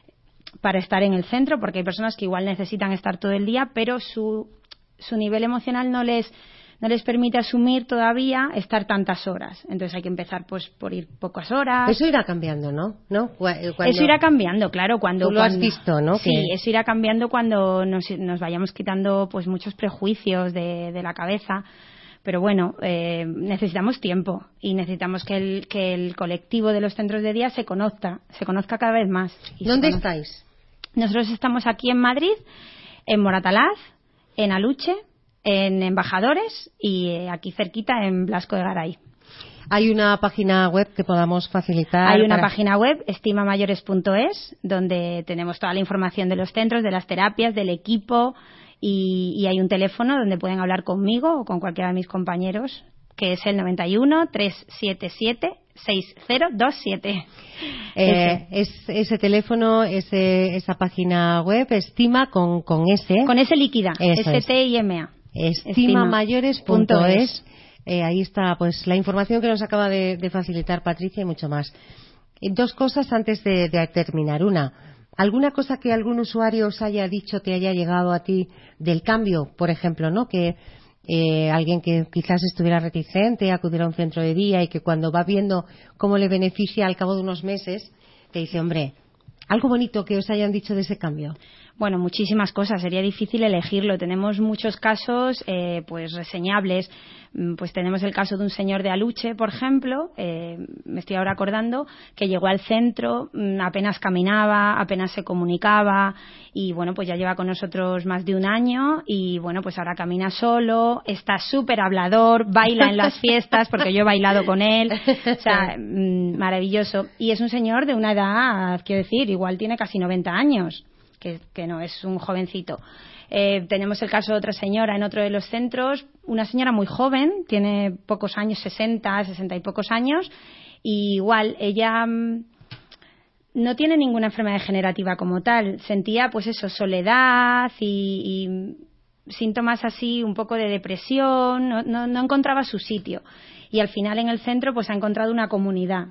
para estar en el centro, porque hay personas que igual necesitan estar todo el día, pero su, su nivel emocional no les no les permite asumir todavía estar tantas horas. Entonces hay que empezar pues por ir pocas horas. Eso irá cambiando, ¿no? ¿No? Cuando... Eso irá cambiando, claro. Cuando, Tú lo cuando... has visto, ¿no? Sí, que... eso irá cambiando cuando nos, nos vayamos quitando pues muchos prejuicios de, de la cabeza. Pero bueno, eh, necesitamos tiempo y necesitamos que el, que el colectivo de los centros de día se conozca, se conozca cada vez más. ¿Dónde estáis? Nosotros estamos aquí en Madrid, en Moratalaz, en Aluche, en Embajadores y eh, aquí cerquita en Blasco de Garay. ¿Hay una página web que podamos facilitar? Hay una para... página web, estima mayores punto es, donde tenemos toda la información de los centros, de las terapias, del equipo y, y hay un teléfono donde pueden hablar conmigo o con cualquiera de mis compañeros, que es el noventa y uno, trescientos setenta y siete, sesenta veintisiete. Eh, es, ese teléfono, ese, esa página web, estima con, con S. Con S líquida, S T I M A. estima mayores punto es. Eh, ahí está pues la información que nos acaba de, de facilitar Patricia y mucho más. Eh, dos cosas antes de, de terminar. Una, ¿alguna cosa que algún usuario os haya dicho, te haya llegado a ti del cambio, por ejemplo, ¿no? Que eh, alguien que quizás estuviera reticente a acudir a un centro de día y que cuando va viendo cómo le beneficia al cabo de unos meses, te dice, hombre, algo bonito que os hayan dicho de ese cambio? Bueno, muchísimas cosas. Sería difícil elegirlo. Tenemos muchos casos, eh, pues reseñables. Pues tenemos el caso de un señor de Aluche, por ejemplo, eh, me estoy ahora acordando, que llegó al centro, apenas caminaba, apenas se comunicaba y bueno, pues ya lleva con nosotros más de un año y bueno, pues ahora camina solo, está súper hablador, baila en las fiestas porque yo he bailado con él, o sea, maravilloso. Y es un señor de una edad, quiero decir, igual tiene casi noventa años, que, que no es un jovencito. Eh, tenemos el caso de otra señora en otro de los centros, una señora muy joven, tiene pocos años, sesenta, sesenta y pocos años, y igual ella mmm, no tiene ninguna enfermedad degenerativa como tal, sentía pues eso, soledad y, y síntomas así un poco de depresión, no, no, no encontraba su sitio, y al final en el centro pues ha encontrado una comunidad.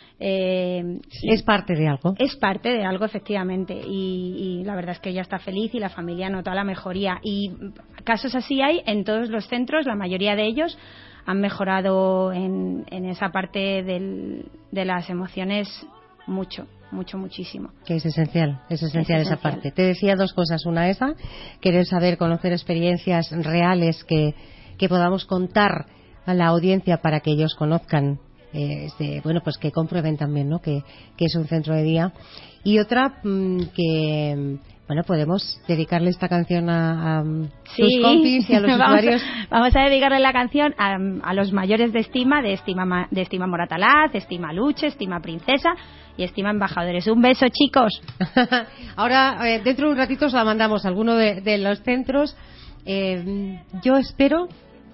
Eh, es parte de algo. Es parte de algo, efectivamente, y, y la verdad es que ella está feliz y la familia nota la mejoría. Y casos así hay en todos los centros, la mayoría de ellos han mejorado en, en esa parte del, de las emociones mucho, mucho, muchísimo. Que es esencial, es esencial es esa esencial. parte. Te decía dos cosas. Una, esa, querer saber, conocer experiencias reales que, que podamos contar a la audiencia para que ellos conozcan. Eh, este, bueno, pues que comprueben también, ¿no? Que, que es un centro de día. Y otra, mmm, que, bueno, podemos dedicarle esta canción a, a sí, tus compis y a los vamos usuarios. A, vamos a dedicarle la canción a, a los mayores de Estima, de Estima, de Estima Moratalaz, Estima Luche, Estima Princesa y Estima Embajadores. Un beso, chicos. Ahora, eh, dentro de un ratito os la mandamos a alguno de, de los centros. Eh, yo espero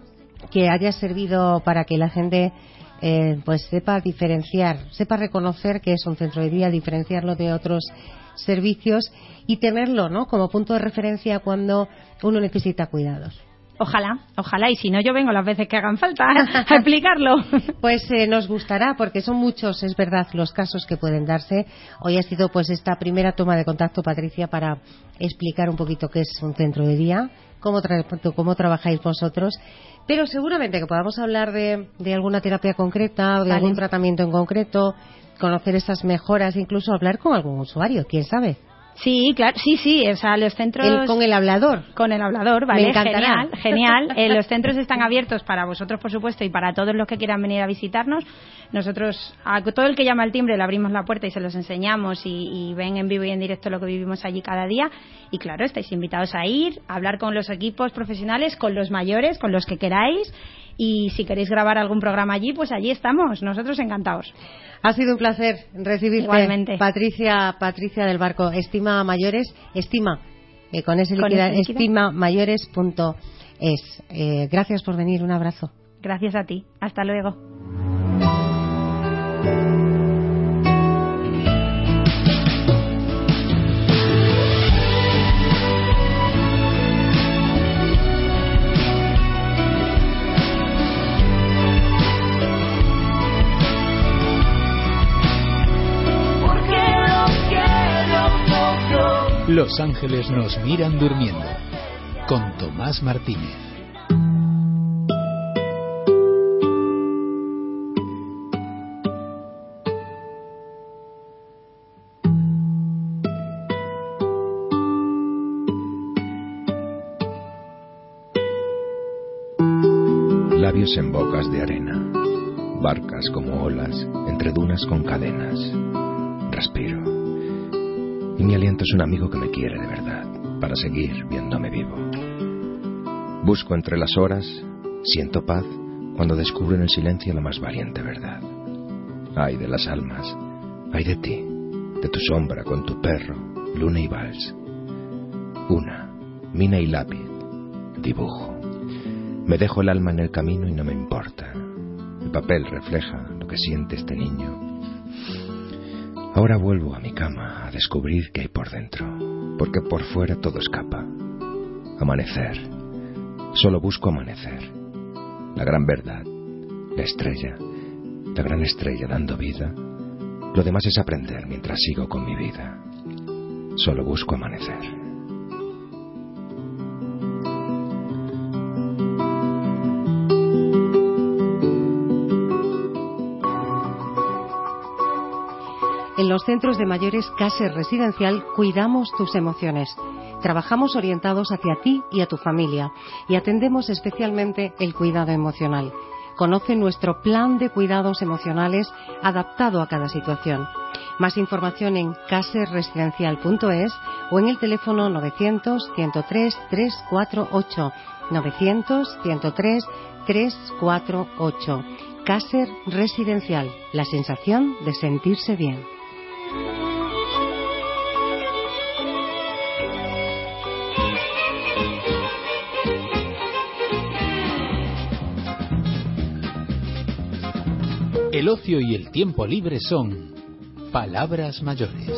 que haya servido para que la gente Eh, pues sepa diferenciar, sepa reconocer que es un centro de día, diferenciarlo de otros servicios y tenerlo, ¿no?, como punto de referencia cuando uno necesita cuidados. Ojalá, ojalá, y si no yo vengo las veces que hagan falta a explicarlo. Pues eh, nos gustará, porque son muchos, es verdad, los casos que pueden darse. Hoy ha sido pues esta primera toma de contacto, Patricia, para explicar un poquito qué es un centro de día, cómo, tra cómo trabajáis vosotros, pero seguramente que podamos hablar de, de alguna terapia concreta o de vale. algún tratamiento en concreto, conocer esas mejoras, incluso hablar con algún usuario, quién sabe. Sí, claro, sí, sí, o sea, los centros... El, con el hablador. Con el hablador, vale, Me encantará. genial, genial. Eh, los centros están abiertos para vosotros, por supuesto, y para todos los que quieran venir a visitarnos. Nosotros, a todo el que llama al timbre, le abrimos la puerta y se los enseñamos y, y ven en vivo y en directo lo que vivimos allí cada día. Y claro, estáis invitados a ir, a hablar con los equipos profesionales, con los mayores, con los que queráis. Y si queréis grabar algún programa allí, pues allí estamos, nosotros encantados. Ha sido un placer recibirte. Igualmente. Patricia, Patricia del Barco, Estima Mayores, Estima, eh, con ese ¿Con líquida, ese líquida? estima mayores punto es. Eh, gracias por venir, un abrazo. Gracias a ti, hasta luego. Los ángeles nos miran durmiendo, con Tomás Martínez. Labios en bocas de arena, barcas como olas entre dunas con cadenas. Respiro. Y mi aliento es un amigo que me quiere de verdad, para seguir viéndome vivo. Busco entre las horas, siento paz, cuando descubro en el silencio la más valiente verdad. Ay de las almas, ay de ti, de tu sombra con tu perro, luna y vals. Una, mina y lápiz, dibujo. Me dejo el alma en el camino y no me importa. El papel refleja lo que siente este niño. Ahora vuelvo a mi cama a descubrir qué hay por dentro, porque por fuera todo escapa. Amanecer. Solo busco amanecer. La gran verdad, la estrella, la gran estrella dando vida. Lo demás es aprender mientras sigo con mi vida. Solo busco amanecer. En los centros de mayores Caser Residencial cuidamos tus emociones. Trabajamos orientados hacia ti y a tu familia y atendemos especialmente el cuidado emocional. Conoce nuestro plan de cuidados emocionales adaptado a cada situación. Más información en caser residencial punto es o en el teléfono novecientos, ciento tres, trescientos cuarenta y ocho. novecientos, ciento tres, trescientos cuarenta y ocho. Caser Residencial, la sensación de sentirse bien. El ocio y el tiempo libre son palabras mayores.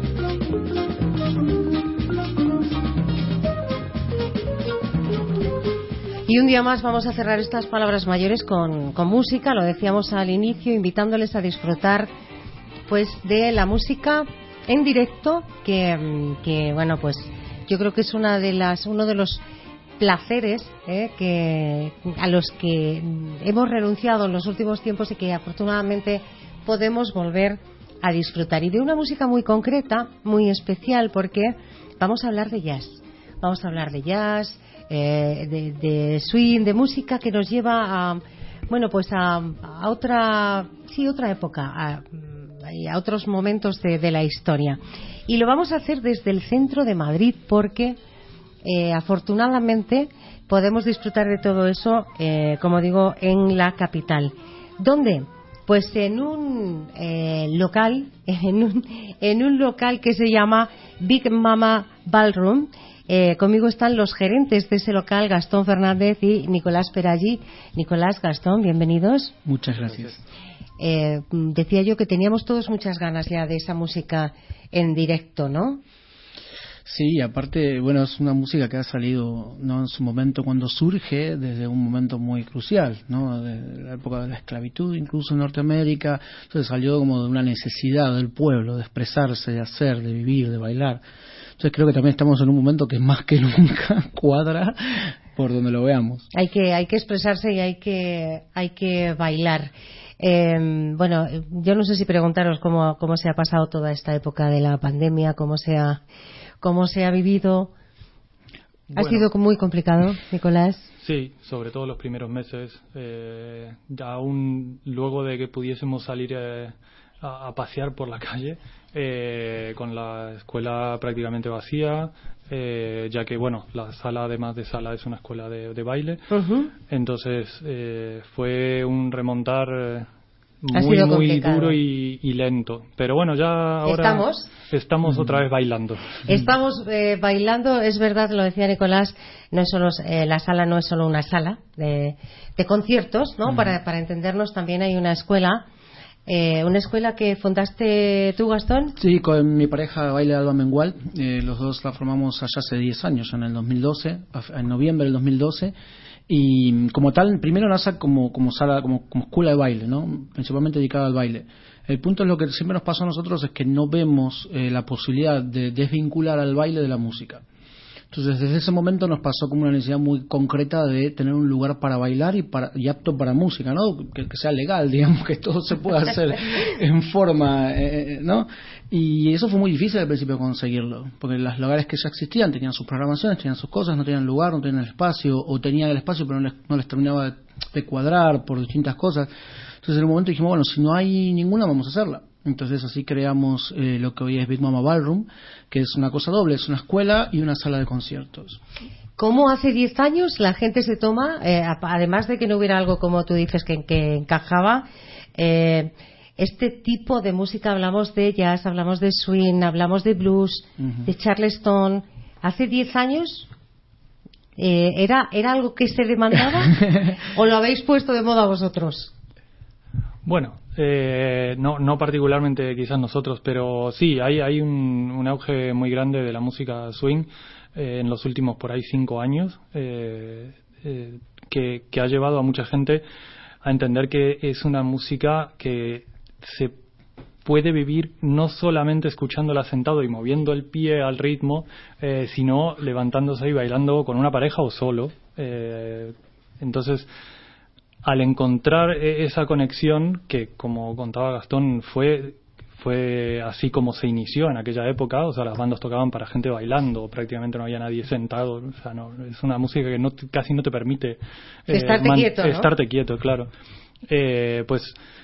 Y un día más vamos a cerrar estas palabras mayores con, con música, lo decíamos al inicio, invitándoles a disfrutar pues de la música en directo, que, que bueno, pues yo creo que es una de las, uno de los placeres eh, que, a los que hemos renunciado en los últimos tiempos y que afortunadamente podemos volver a disfrutar. Y de una música muy concreta, muy especial, porque vamos a hablar de jazz. Vamos a hablar de jazz, eh, de, de swing, de música que nos lleva a, bueno, pues a, a otra, sí, otra época, a, a otros momentos de, de la historia. Y lo vamos a hacer desde el centro de Madrid, porque Eh, afortunadamente podemos disfrutar de todo eso, eh, como digo, en la capital. ¿Dónde? Pues en un eh, local, en un, en un local que se llama Big Mama Ballroom. Eh, conmigo están los gerentes de ese local, Gastón Fernández y Nicolás Peraggi. Nicolás, Gastón, bienvenidos. Muchas gracias. Eh, decía yo que teníamos todos muchas ganas ya de esa música en directo, ¿no? Sí, aparte, bueno, es una música que ha salido, ¿no?, en su momento cuando surge, desde un momento muy crucial, ¿no?, de la época de la esclavitud, incluso en Norteamérica. Entonces salió como de una necesidad del pueblo de expresarse, de hacer, de vivir, de bailar. Entonces creo que también estamos en un momento que más que nunca cuadra por donde lo veamos. Hay que hay que expresarse y hay que hay que bailar. Eh, bueno, yo no sé si preguntaros cómo cómo se ha pasado toda esta época de la pandemia, cómo se ha cómo se ha vivido. ¿Ha bueno, sido muy complicado, Nicolás? Sí, sobre todo los primeros meses. Eh, aún luego de que pudiésemos salir eh, a, a pasear por la calle, eh, con la escuela prácticamente vacía, eh, ya que, bueno, la sala, además de sala, es una escuela de, de baile. Uh-huh. Entonces, eh, fue un remontar... Eh, muy muy duro y, y lento, pero bueno, ya ahora estamos, estamos otra vez bailando. Estamos eh, bailando, es verdad, lo decía Nicolás, no es solo eh, la sala no es solo una sala de, de conciertos, ¿no? Uh-huh. Para para entendernos, también hay una escuela, eh, una escuela que fundaste tú, Gastón. Sí, con mi pareja Baile Alba Mengual, eh, los dos la formamos allá hace diez años, en el dos mil doce, en noviembre del dos mil doce. Y como tal, primero nace como, como sala, como, como escuela de baile, ¿no?, principalmente dedicada al baile. El punto es lo que siempre nos pasó a nosotros, es que no vemos eh, la posibilidad de desvincular al baile de la música. Entonces, desde ese momento nos pasó como una necesidad muy concreta de tener un lugar para bailar y, para, y apto para música, ¿no?, que, que sea legal, digamos, que todo se pueda hacer en forma, eh, ¿no? Y eso fue muy difícil al principio conseguirlo, porque los lugares que ya existían tenían sus programaciones, tenían sus cosas, no tenían lugar, no tenían el espacio, o tenían el espacio pero no les, no les terminaba de, de cuadrar por distintas cosas. Entonces en un momento dijimos, bueno, si no hay ninguna, vamos a hacerla. Entonces así creamos eh, lo que hoy es Big Mama Ballroom, que es una cosa doble, es una escuela y una sala de conciertos. ¿Cómo hace diez años la gente se toma, eh, además de que no hubiera algo como tú dices que, que encajaba, eh, este tipo de música? Hablamos de jazz, hablamos de swing, hablamos de blues, uh-huh. de charleston. ¿Hace diez años eh, era, era algo que se demandaba o lo habéis puesto de moda vosotros? Bueno, eh, no, no particularmente quizás nosotros, pero sí, hay, hay un, un auge muy grande de la música swing eh, en los últimos por ahí cinco años, eh, eh, que, que ha llevado a mucha gente a entender que es una música que se puede vivir no solamente escuchándola sentado y moviendo el pie al ritmo, eh, sino levantándose y bailando con una pareja o solo. Eh, entonces, al encontrar esa conexión, que como contaba Gastón, fue fue así como se inició en aquella época, o sea, las bandas tocaban para gente bailando, prácticamente no había nadie sentado, o sea, no, es una música que no, casi no te permite eh, estarte man, quieto, ¿no? Estarte quieto, claro. Eh, pues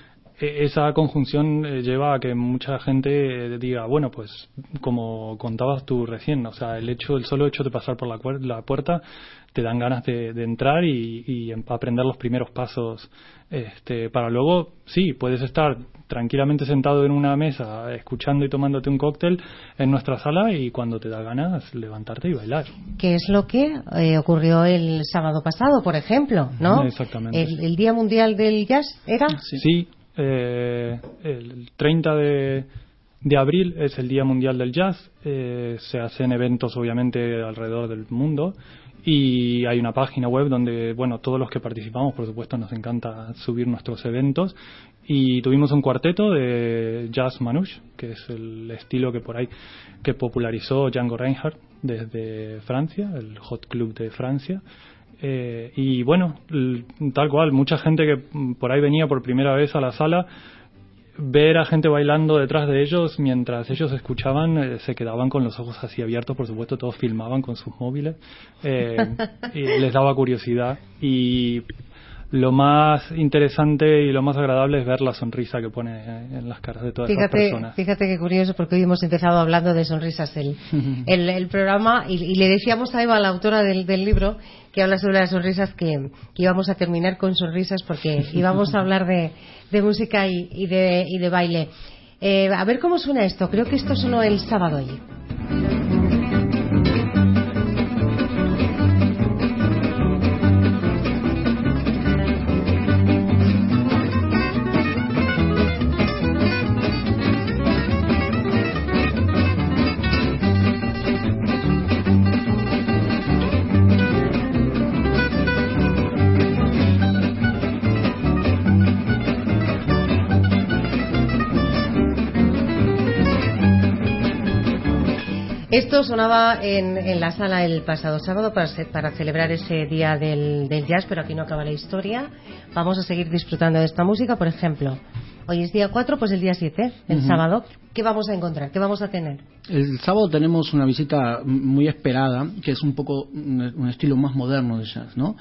esa conjunción eh, lleva a que mucha gente eh, diga, bueno, pues como contabas tú recién, o sea, el hecho, el solo hecho de pasar por la, la puerta te dan ganas de, de entrar y, y aprender los primeros pasos, este, para luego, sí, puedes estar tranquilamente sentado en una mesa escuchando y tomándote un cóctel en nuestra sala y cuando te da ganas levantarte y bailar. Que es lo que eh, ocurrió el sábado pasado, por ejemplo, ¿no? Exactamente. El, el Día Mundial del Jazz, ¿era? Sí. sí. Eh, el treinta de, de abril es el Día Mundial del Jazz. Eh, se hacen eventos, obviamente, alrededor del mundo. Y hay una página web donde, bueno, todos los que participamos, por supuesto, nos encanta subir nuestros eventos. Y tuvimos un cuarteto de jazz manouche, que es el estilo que por ahí que popularizó Django Reinhardt desde Francia, el Hot Club de Francia. Eh, y bueno, l- tal cual, mucha gente que por ahí venía por primera vez a la sala, ver a gente bailando detrás de ellos mientras ellos escuchaban, eh, se quedaban con los ojos así abiertos, por supuesto, todos filmaban con sus móviles, eh, y les daba curiosidad. Y lo más interesante y lo más agradable es ver la sonrisa que pone en las caras de todas esas Fíjate, personas. fíjate qué curioso, porque hoy hemos empezado hablando de sonrisas el, el, el programa y, y le decíamos a Eva, la autora del, del libro, que habla sobre las sonrisas, que, que íbamos a terminar con sonrisas porque íbamos a hablar de, de música y, y, de, y de baile. Eh, a ver cómo suena esto. Creo que esto sonó el sábado allí. Esto sonaba en, en la sala el pasado sábado para, se- para celebrar ese día del, del jazz, pero aquí no acaba la historia. Vamos a seguir disfrutando de esta música. Por ejemplo, hoy es día cuatro, pues el día siete, el Ujú. sábado. ¿Qué vamos a encontrar? ¿Qué vamos a tener? El sábado tenemos una visita muy esperada, que es un poco un, un estilo más moderno de jazz, ¿no?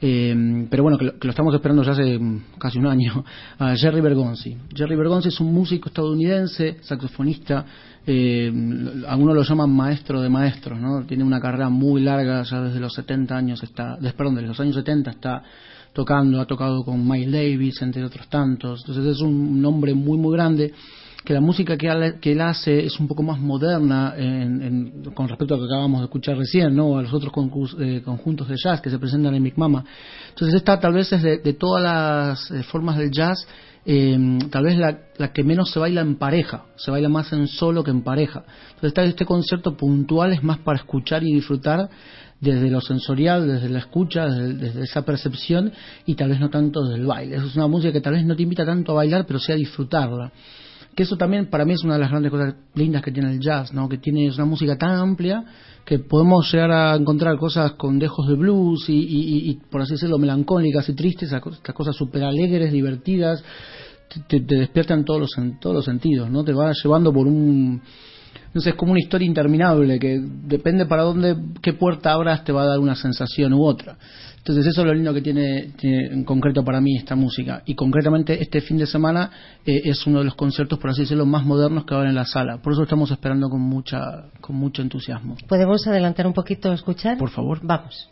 Eh, pero bueno, que lo, que lo estamos esperando ya hace mm, casi un año, a Jerry Bergonzi. Jerry Bergonzi es un músico estadounidense, saxofonista, eh, algunos lo llaman maestro de maestros, ¿no? Tiene una carrera muy larga, ya desde los setenta años está, des- perdón, desde los años setenta está tocando, ha tocado con Miles Davis, entre otros tantos. Entonces es un hombre muy, muy grande, que la música que él, que él hace es un poco más moderna en, en, con respecto a lo que acabamos de escuchar recién, ¿no? A los otros concus, eh, conjuntos de jazz que se presentan en Big Mama. Entonces esta tal vez es de, de todas las eh, formas del jazz, eh, tal vez la, la que menos se baila en pareja, se baila más en solo que en pareja. Entonces esta, este concierto puntual es más para escuchar y disfrutar desde lo sensorial, desde la escucha, desde, desde esa percepción, y tal vez no tanto desde el baile. Eso es una música que tal vez no te invita tanto a bailar, pero sí a disfrutarla. Que eso también para mí es una de las grandes cosas lindas que tiene el jazz, ¿no? Que tiene una música tan amplia que podemos llegar a encontrar cosas con dejos de blues y, y, y por así decirlo, melancólicas y tristes, a co- estas cosas súper alegres, divertidas, te, te despiertan todos los, en todos los sentidos, ¿no? Te va llevando por un... No sé, es como una historia interminable que depende para dónde, qué puerta abras, te va a dar una sensación u otra. Entonces eso es lo lindo que tiene, tiene en concreto para mí esta música. Y concretamente este fin de semana eh, es uno de los conciertos, por así decirlo, más modernos que va a haber en la sala. Por eso estamos esperando con mucha con mucho entusiasmo. ¿Podemos adelantar un poquito a escuchar? Por favor. Vamos.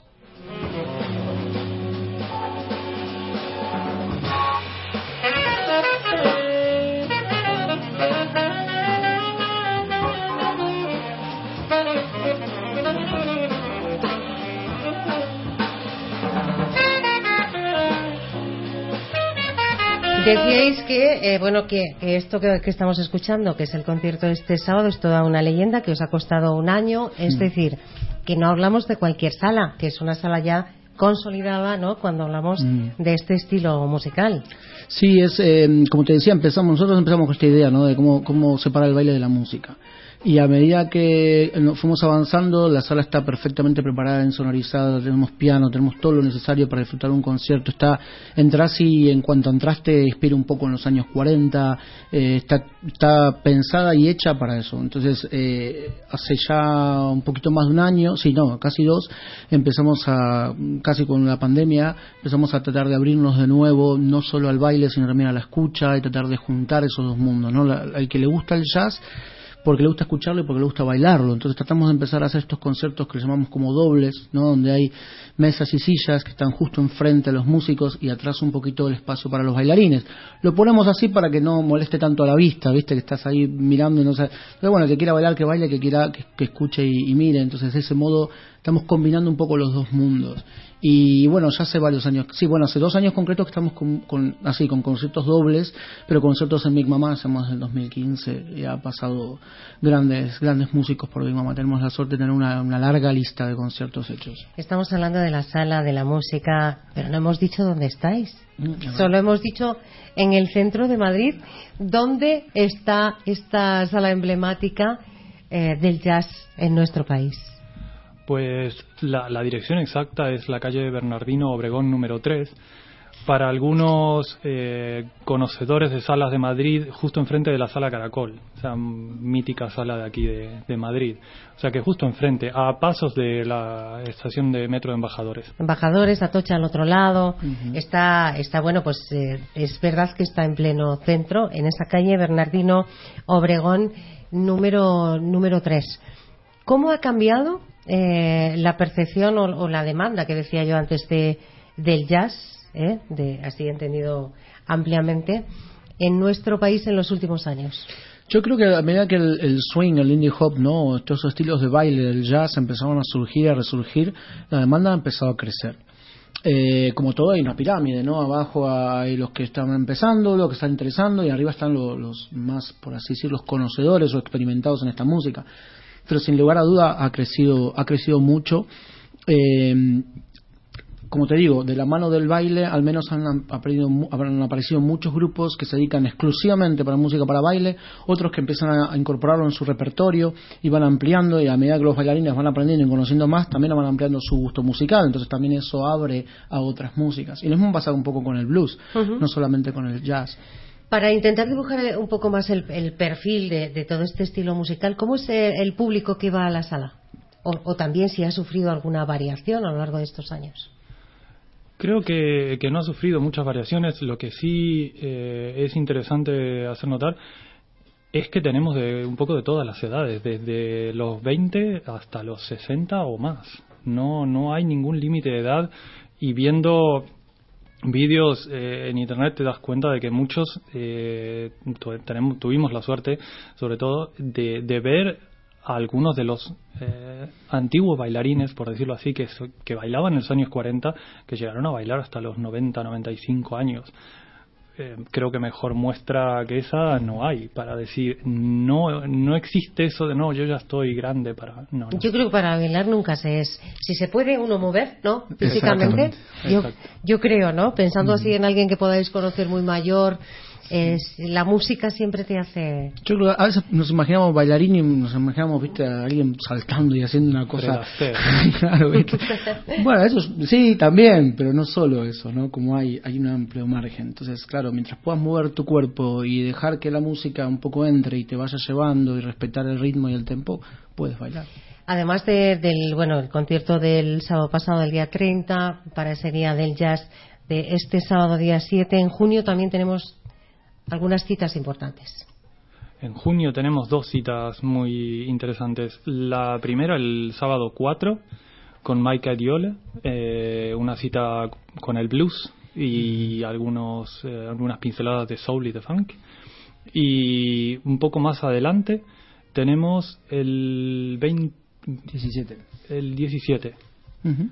Decíais que, eh, bueno, que, que esto que, que estamos escuchando, que es el concierto de este sábado, es toda una leyenda que os ha costado un año. Es Mm. decir, que no hablamos de cualquier sala, que es una sala ya consolidada, ¿no? Cuando hablamos Mm. de este estilo musical. Sí, es eh, como te decía, empezamos nosotros empezamos con esta idea, ¿no? De cómo cómo separar el baile de la música. Y a medida que nos fuimos avanzando, la sala está perfectamente preparada, insonorizada, tenemos piano, tenemos todo lo necesario para disfrutar un concierto. Está, entras y en cuanto entraste, inspira un poco en los años cuarenta, eh, está, está pensada y hecha para eso. Entonces, eh, hace ya un poquito más de un año, sí, no, casi dos, empezamos a, casi con la pandemia, empezamos a tratar de abrirnos de nuevo, no solo al baile, sino también a la escucha, y tratar de juntar esos dos mundos, ¿no? La, al que le gusta el jazz, porque le gusta escucharlo y porque le gusta bailarlo. Entonces tratamos de empezar a hacer estos conciertos que le llamamos como dobles, ¿no? Donde hay mesas y sillas que están justo enfrente a los músicos y atrás un poquito el espacio para los bailarines. Lo ponemos así para que no moleste tanto a la vista, viste que estás ahí mirando y no sabes. Pero bueno, que quiera bailar, que baile, que quiera que, que escuche y, y mire. Entonces de ese modo estamos combinando un poco los dos mundos. Y bueno, ya hace varios años, sí, bueno, hace dos años concretos que estamos con, con así, con conciertos dobles, pero conciertos en Big Mama hacemos desde el dos mil quince, y ha pasado grandes grandes músicos por Big Mama. Tenemos la suerte de tener una, una larga lista de conciertos hechos. Estamos hablando de la sala de la música, pero no hemos dicho dónde estáis. Solo hemos dicho en el centro de Madrid. ¿Dónde está esta sala emblemática eh, del jazz en nuestro país? Pues la, la dirección exacta es la calle Bernardino Obregón número tres. Para algunos eh, conocedores de salas de Madrid, justo enfrente de la Sala Caracol, o sea, mítica sala de aquí de, de Madrid. O sea que justo enfrente, a pasos de la estación de metro de Embajadores. Embajadores, Atocha al otro lado. Uh-huh. Está, está bueno, pues eh, es verdad que está en pleno centro, en esa calle Bernardino Obregón número, número tres. ¿Cómo ha cambiado eh, la percepción o, o la demanda que decía yo antes de, del jazz? ¿Eh? De, así entendido ampliamente, en nuestro país en los últimos años? Yo creo que a medida que el, el swing, el indie hop, no, estos estilos de baile del jazz empezaron a surgir y a resurgir, la demanda ha empezado a crecer. Eh, como todo hay una pirámide, ¿no? Abajo hay los que están empezando, los que están interesando, y arriba están los, los más, por así decirlo, los conocedores o experimentados en esta música. Pero sin lugar a duda ha crecido, ha crecido mucho. Eh, Como te digo, de la mano del baile, al menos han, aprendido, han aparecido muchos grupos que se dedican exclusivamente para música para baile, otros que empiezan a, a incorporarlo en su repertorio y van ampliando, y a medida que los bailarines van aprendiendo y conociendo más, también van ampliando su gusto musical, entonces también eso abre a otras músicas. Y lo mismo pasa un poco con el blues, uh-huh. no solamente con el jazz. Para intentar dibujar un poco más el, el perfil de, de todo este estilo musical, ¿cómo es el público que va a la sala? O, o también si ha sufrido alguna variación a lo largo de estos años. Creo que, que no ha sufrido muchas variaciones. Lo que sí eh, es interesante hacer notar es que tenemos de, un poco de todas las edades, desde los veinte hasta los sesenta o más. No, no hay ningún límite de edad, y viendo vídeos eh, en internet te das cuenta de que muchos eh, tu, tenemos, tuvimos la suerte, sobre todo, de, de ver a algunos de los eh, antiguos bailarines, por decirlo así, que, que bailaban en los años cuarenta, que llegaron a bailar hasta los noventa, noventa y cinco años. Eh, creo que mejor muestra que esa no hay, para decir, no no existe eso de, no, yo ya estoy grande para... No, no. Yo creo que para bailar nunca se es... Si se puede uno mover, ¿no? Físicamente. Yo, yo creo, ¿no? Pensando mm. así en alguien que podáis conocer muy mayor... Es, la música siempre te hace... Yo creo que a veces nos imaginamos bailarín y nos imaginamos, viste, a alguien saltando y haciendo una cosa... Claro, ¿viste? Bueno, eso sí, también, pero no solo eso, ¿no? Como hay hay un amplio margen. Entonces, claro, mientras puedas mover tu cuerpo y dejar que la música un poco entre y te vaya llevando y respetar el ritmo y el tempo, puedes bailar. Además de, del, bueno, el concierto del sábado pasado, del día treinta, para ese día del jazz, de este sábado día siete, en junio también tenemos algunas citas importantes. En junio tenemos dos citas muy interesantes. La primera el sábado cuatro con Mike Adiole, eh, una cita con el blues y algunos eh, algunas pinceladas de soul y de funk. Y un poco más adelante tenemos el veinte, diecisiete. El diecisiete. Uh-huh.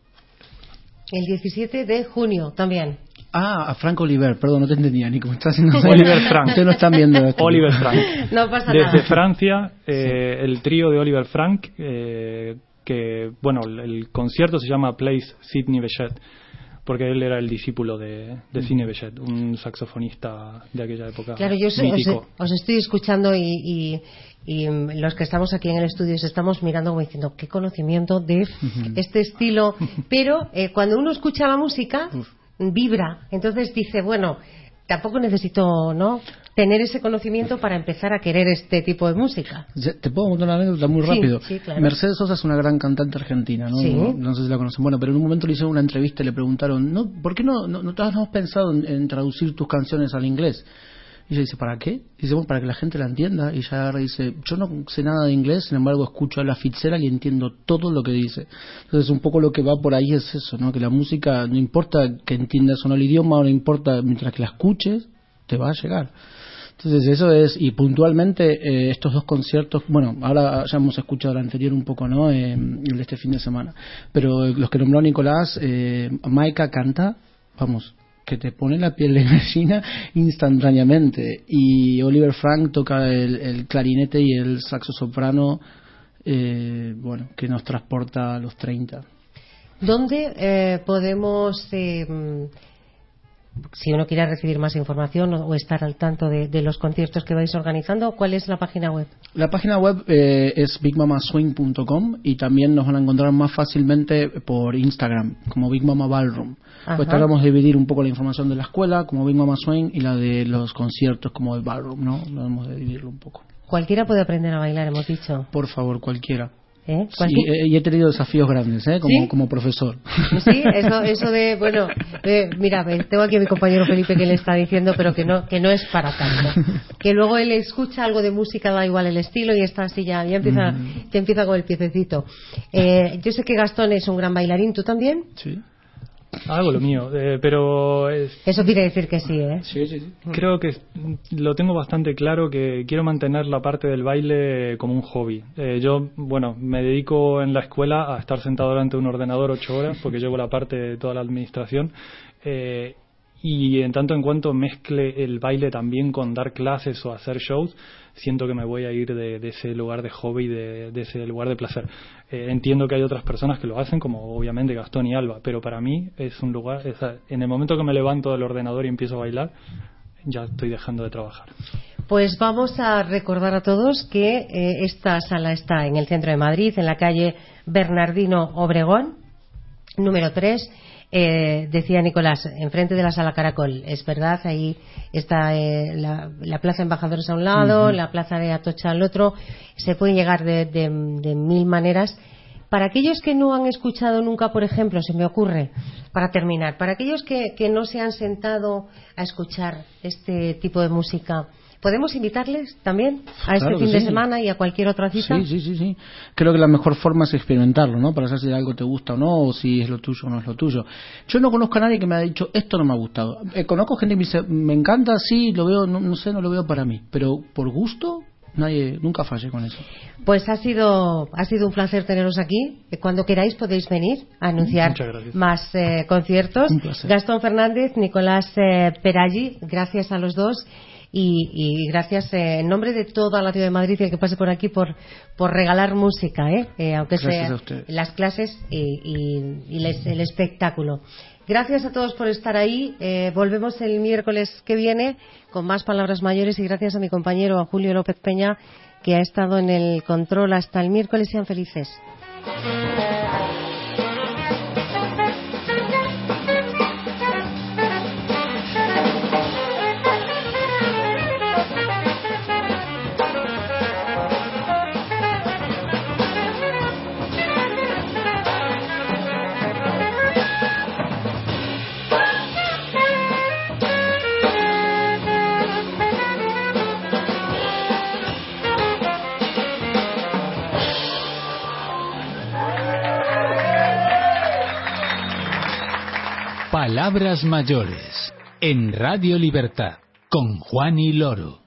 El diecisiete de junio también. Ah, a Frank Oliver, perdón, no te entendía ni cómo estás haciendo. Oliver Frank. Ustedes no están viendo esto. Oliver Frank. No pasa Desde nada. Desde Francia, eh, sí. El trío de Oliver Frank, eh, que, bueno, el, el concierto se llama Place Sidney Bechet, porque él era el discípulo de, de Sidney Bechet, un saxofonista de aquella época. Claro, yo os, os, os estoy escuchando y, y, y los que estamos aquí en el estudio os estamos mirando como diciendo qué conocimiento de uh-huh. este estilo, pero eh, cuando uno escucha la música Uf. vibra, entonces dice, bueno, tampoco necesito, ¿no?, tener ese conocimiento para empezar a querer este tipo de música. Te puedo contar una anécdota muy sí, rápido. Sí, claro. Mercedes Sosa es una gran cantante argentina, ¿no? Sí. No, no sé si la conocen. Bueno, pero en un momento le hicieron una entrevista y le preguntaron, ¿no, ¿por qué no, no, no te has pensado en, en traducir tus canciones al inglés? Y ella dice, ¿para qué? Y dice, bueno, para que la gente la entienda. Y ella agarra y dice, yo no sé nada de inglés, sin embargo escucho a la Fitzgerald y entiendo todo lo que dice. Entonces un poco lo que va por ahí es eso, ¿no? Que la música, no importa que entiendas o no el idioma, o no importa, mientras que la escuches, te va a llegar. Entonces eso es, y puntualmente eh, estos dos conciertos, bueno, ahora ya hemos escuchado el anterior un poco, ¿no? Eh, el de este fin de semana, pero los que nombró Nicolás, eh, Maika canta, vamos, que te pone la piel de gallina instantáneamente, y Oliver Frank toca el, el clarinete y el saxo soprano, eh, bueno, que nos transporta a los treinta. ¿Dónde eh, podemos... Eh, si uno quiere recibir más información o estar al tanto de, de los conciertos que vais organizando, ¿cuál es la página web? La página web eh, es big mama swing punto com y también nos van a encontrar más fácilmente por Instagram, como Big Mama Ballroom. Ajá. Pues tratamos de dividir un poco la información de la escuela, como Big Mama Swing, y la de los conciertos, como el Ballroom, ¿no? Debemos de dividirlo un poco. Cualquiera puede aprender a bailar, hemos dicho. Por favor, cualquiera. ¿Eh? Sí, eh, y he tenido desafíos grandes, ¿eh? Como, ¿Sí? como profesor. Sí, eso, eso de, bueno, eh, mira, tengo aquí a mi compañero Felipe que le está diciendo, pero que no, que no es para tanto. Que luego él escucha algo de música, da igual el estilo, y está así ya, ya empieza, mm. ya empieza con el piececito. Eh, yo sé que Gastón es un gran bailarín, ¿tú también? Sí. Hago lo mío, eh, pero... Es, Eso quiere decir que sí, ¿eh? Sí, sí, sí. Creo que lo tengo bastante claro, que quiero mantener la parte del baile como un hobby. Eh, yo, bueno, me dedico en la escuela a estar sentado delante de un ordenador ocho horas, porque llevo la parte de toda la administración, eh, y en tanto en cuanto mezcle el baile también con dar clases o hacer shows, siento que me voy a ir de, de ese lugar de hobby, de, de ese lugar de placer. Eh, entiendo que hay otras personas que lo hacen, como obviamente Gastón y Alba, pero para mí es un lugar, es, en el momento que me levanto del ordenador y empiezo a bailar, ya estoy dejando de trabajar. Pues vamos a recordar a todos que eh, esta sala está en el centro de Madrid, en la calle Bernardino Obregón, número tres. Eh, decía Nicolás, enfrente de la sala Caracol, es verdad, ahí está eh, la, la plaza Embajadores a un lado, uh-huh. la plaza de Atocha al otro, se puede llegar de, de, de mil maneras. Para aquellos que no han escuchado nunca, por ejemplo, se me ocurre, para terminar, para aquellos que, que no se han sentado a escuchar este tipo de música, ¿podemos invitarles también a este claro fin sí. de semana y a cualquier otra cita? Sí, sí, sí, sí. Creo que la mejor forma es experimentarlo, ¿no? Para saber si algo te gusta o no, o si es lo tuyo o no es lo tuyo. Yo no conozco a nadie que me haya dicho, esto no me ha gustado. Eh, conozco gente que me dice, me encanta, sí, lo veo, no, no sé, no lo veo para mí. Pero por gusto, nadie, nunca fallé con eso. Pues ha sido, ha sido un placer teneros aquí. Cuando queráis podéis venir a anunciar más eh, conciertos. Gastón Fernández, Nicolás eh, Peralli, gracias a los dos. Y, y gracias eh, en nombre de toda la ciudad de Madrid y el que pase por aquí por, por regalar música, ¿eh? Eh, aunque sea las clases y, y, y les, el espectáculo. Gracias a todos por estar ahí. Eh, volvemos el miércoles que viene con más palabras mayores, y gracias a mi compañero a Julio López Peña, que ha estado en el control hasta el miércoles. Sean felices. Palabras mayores en Radio Libertad con Juan y Loro.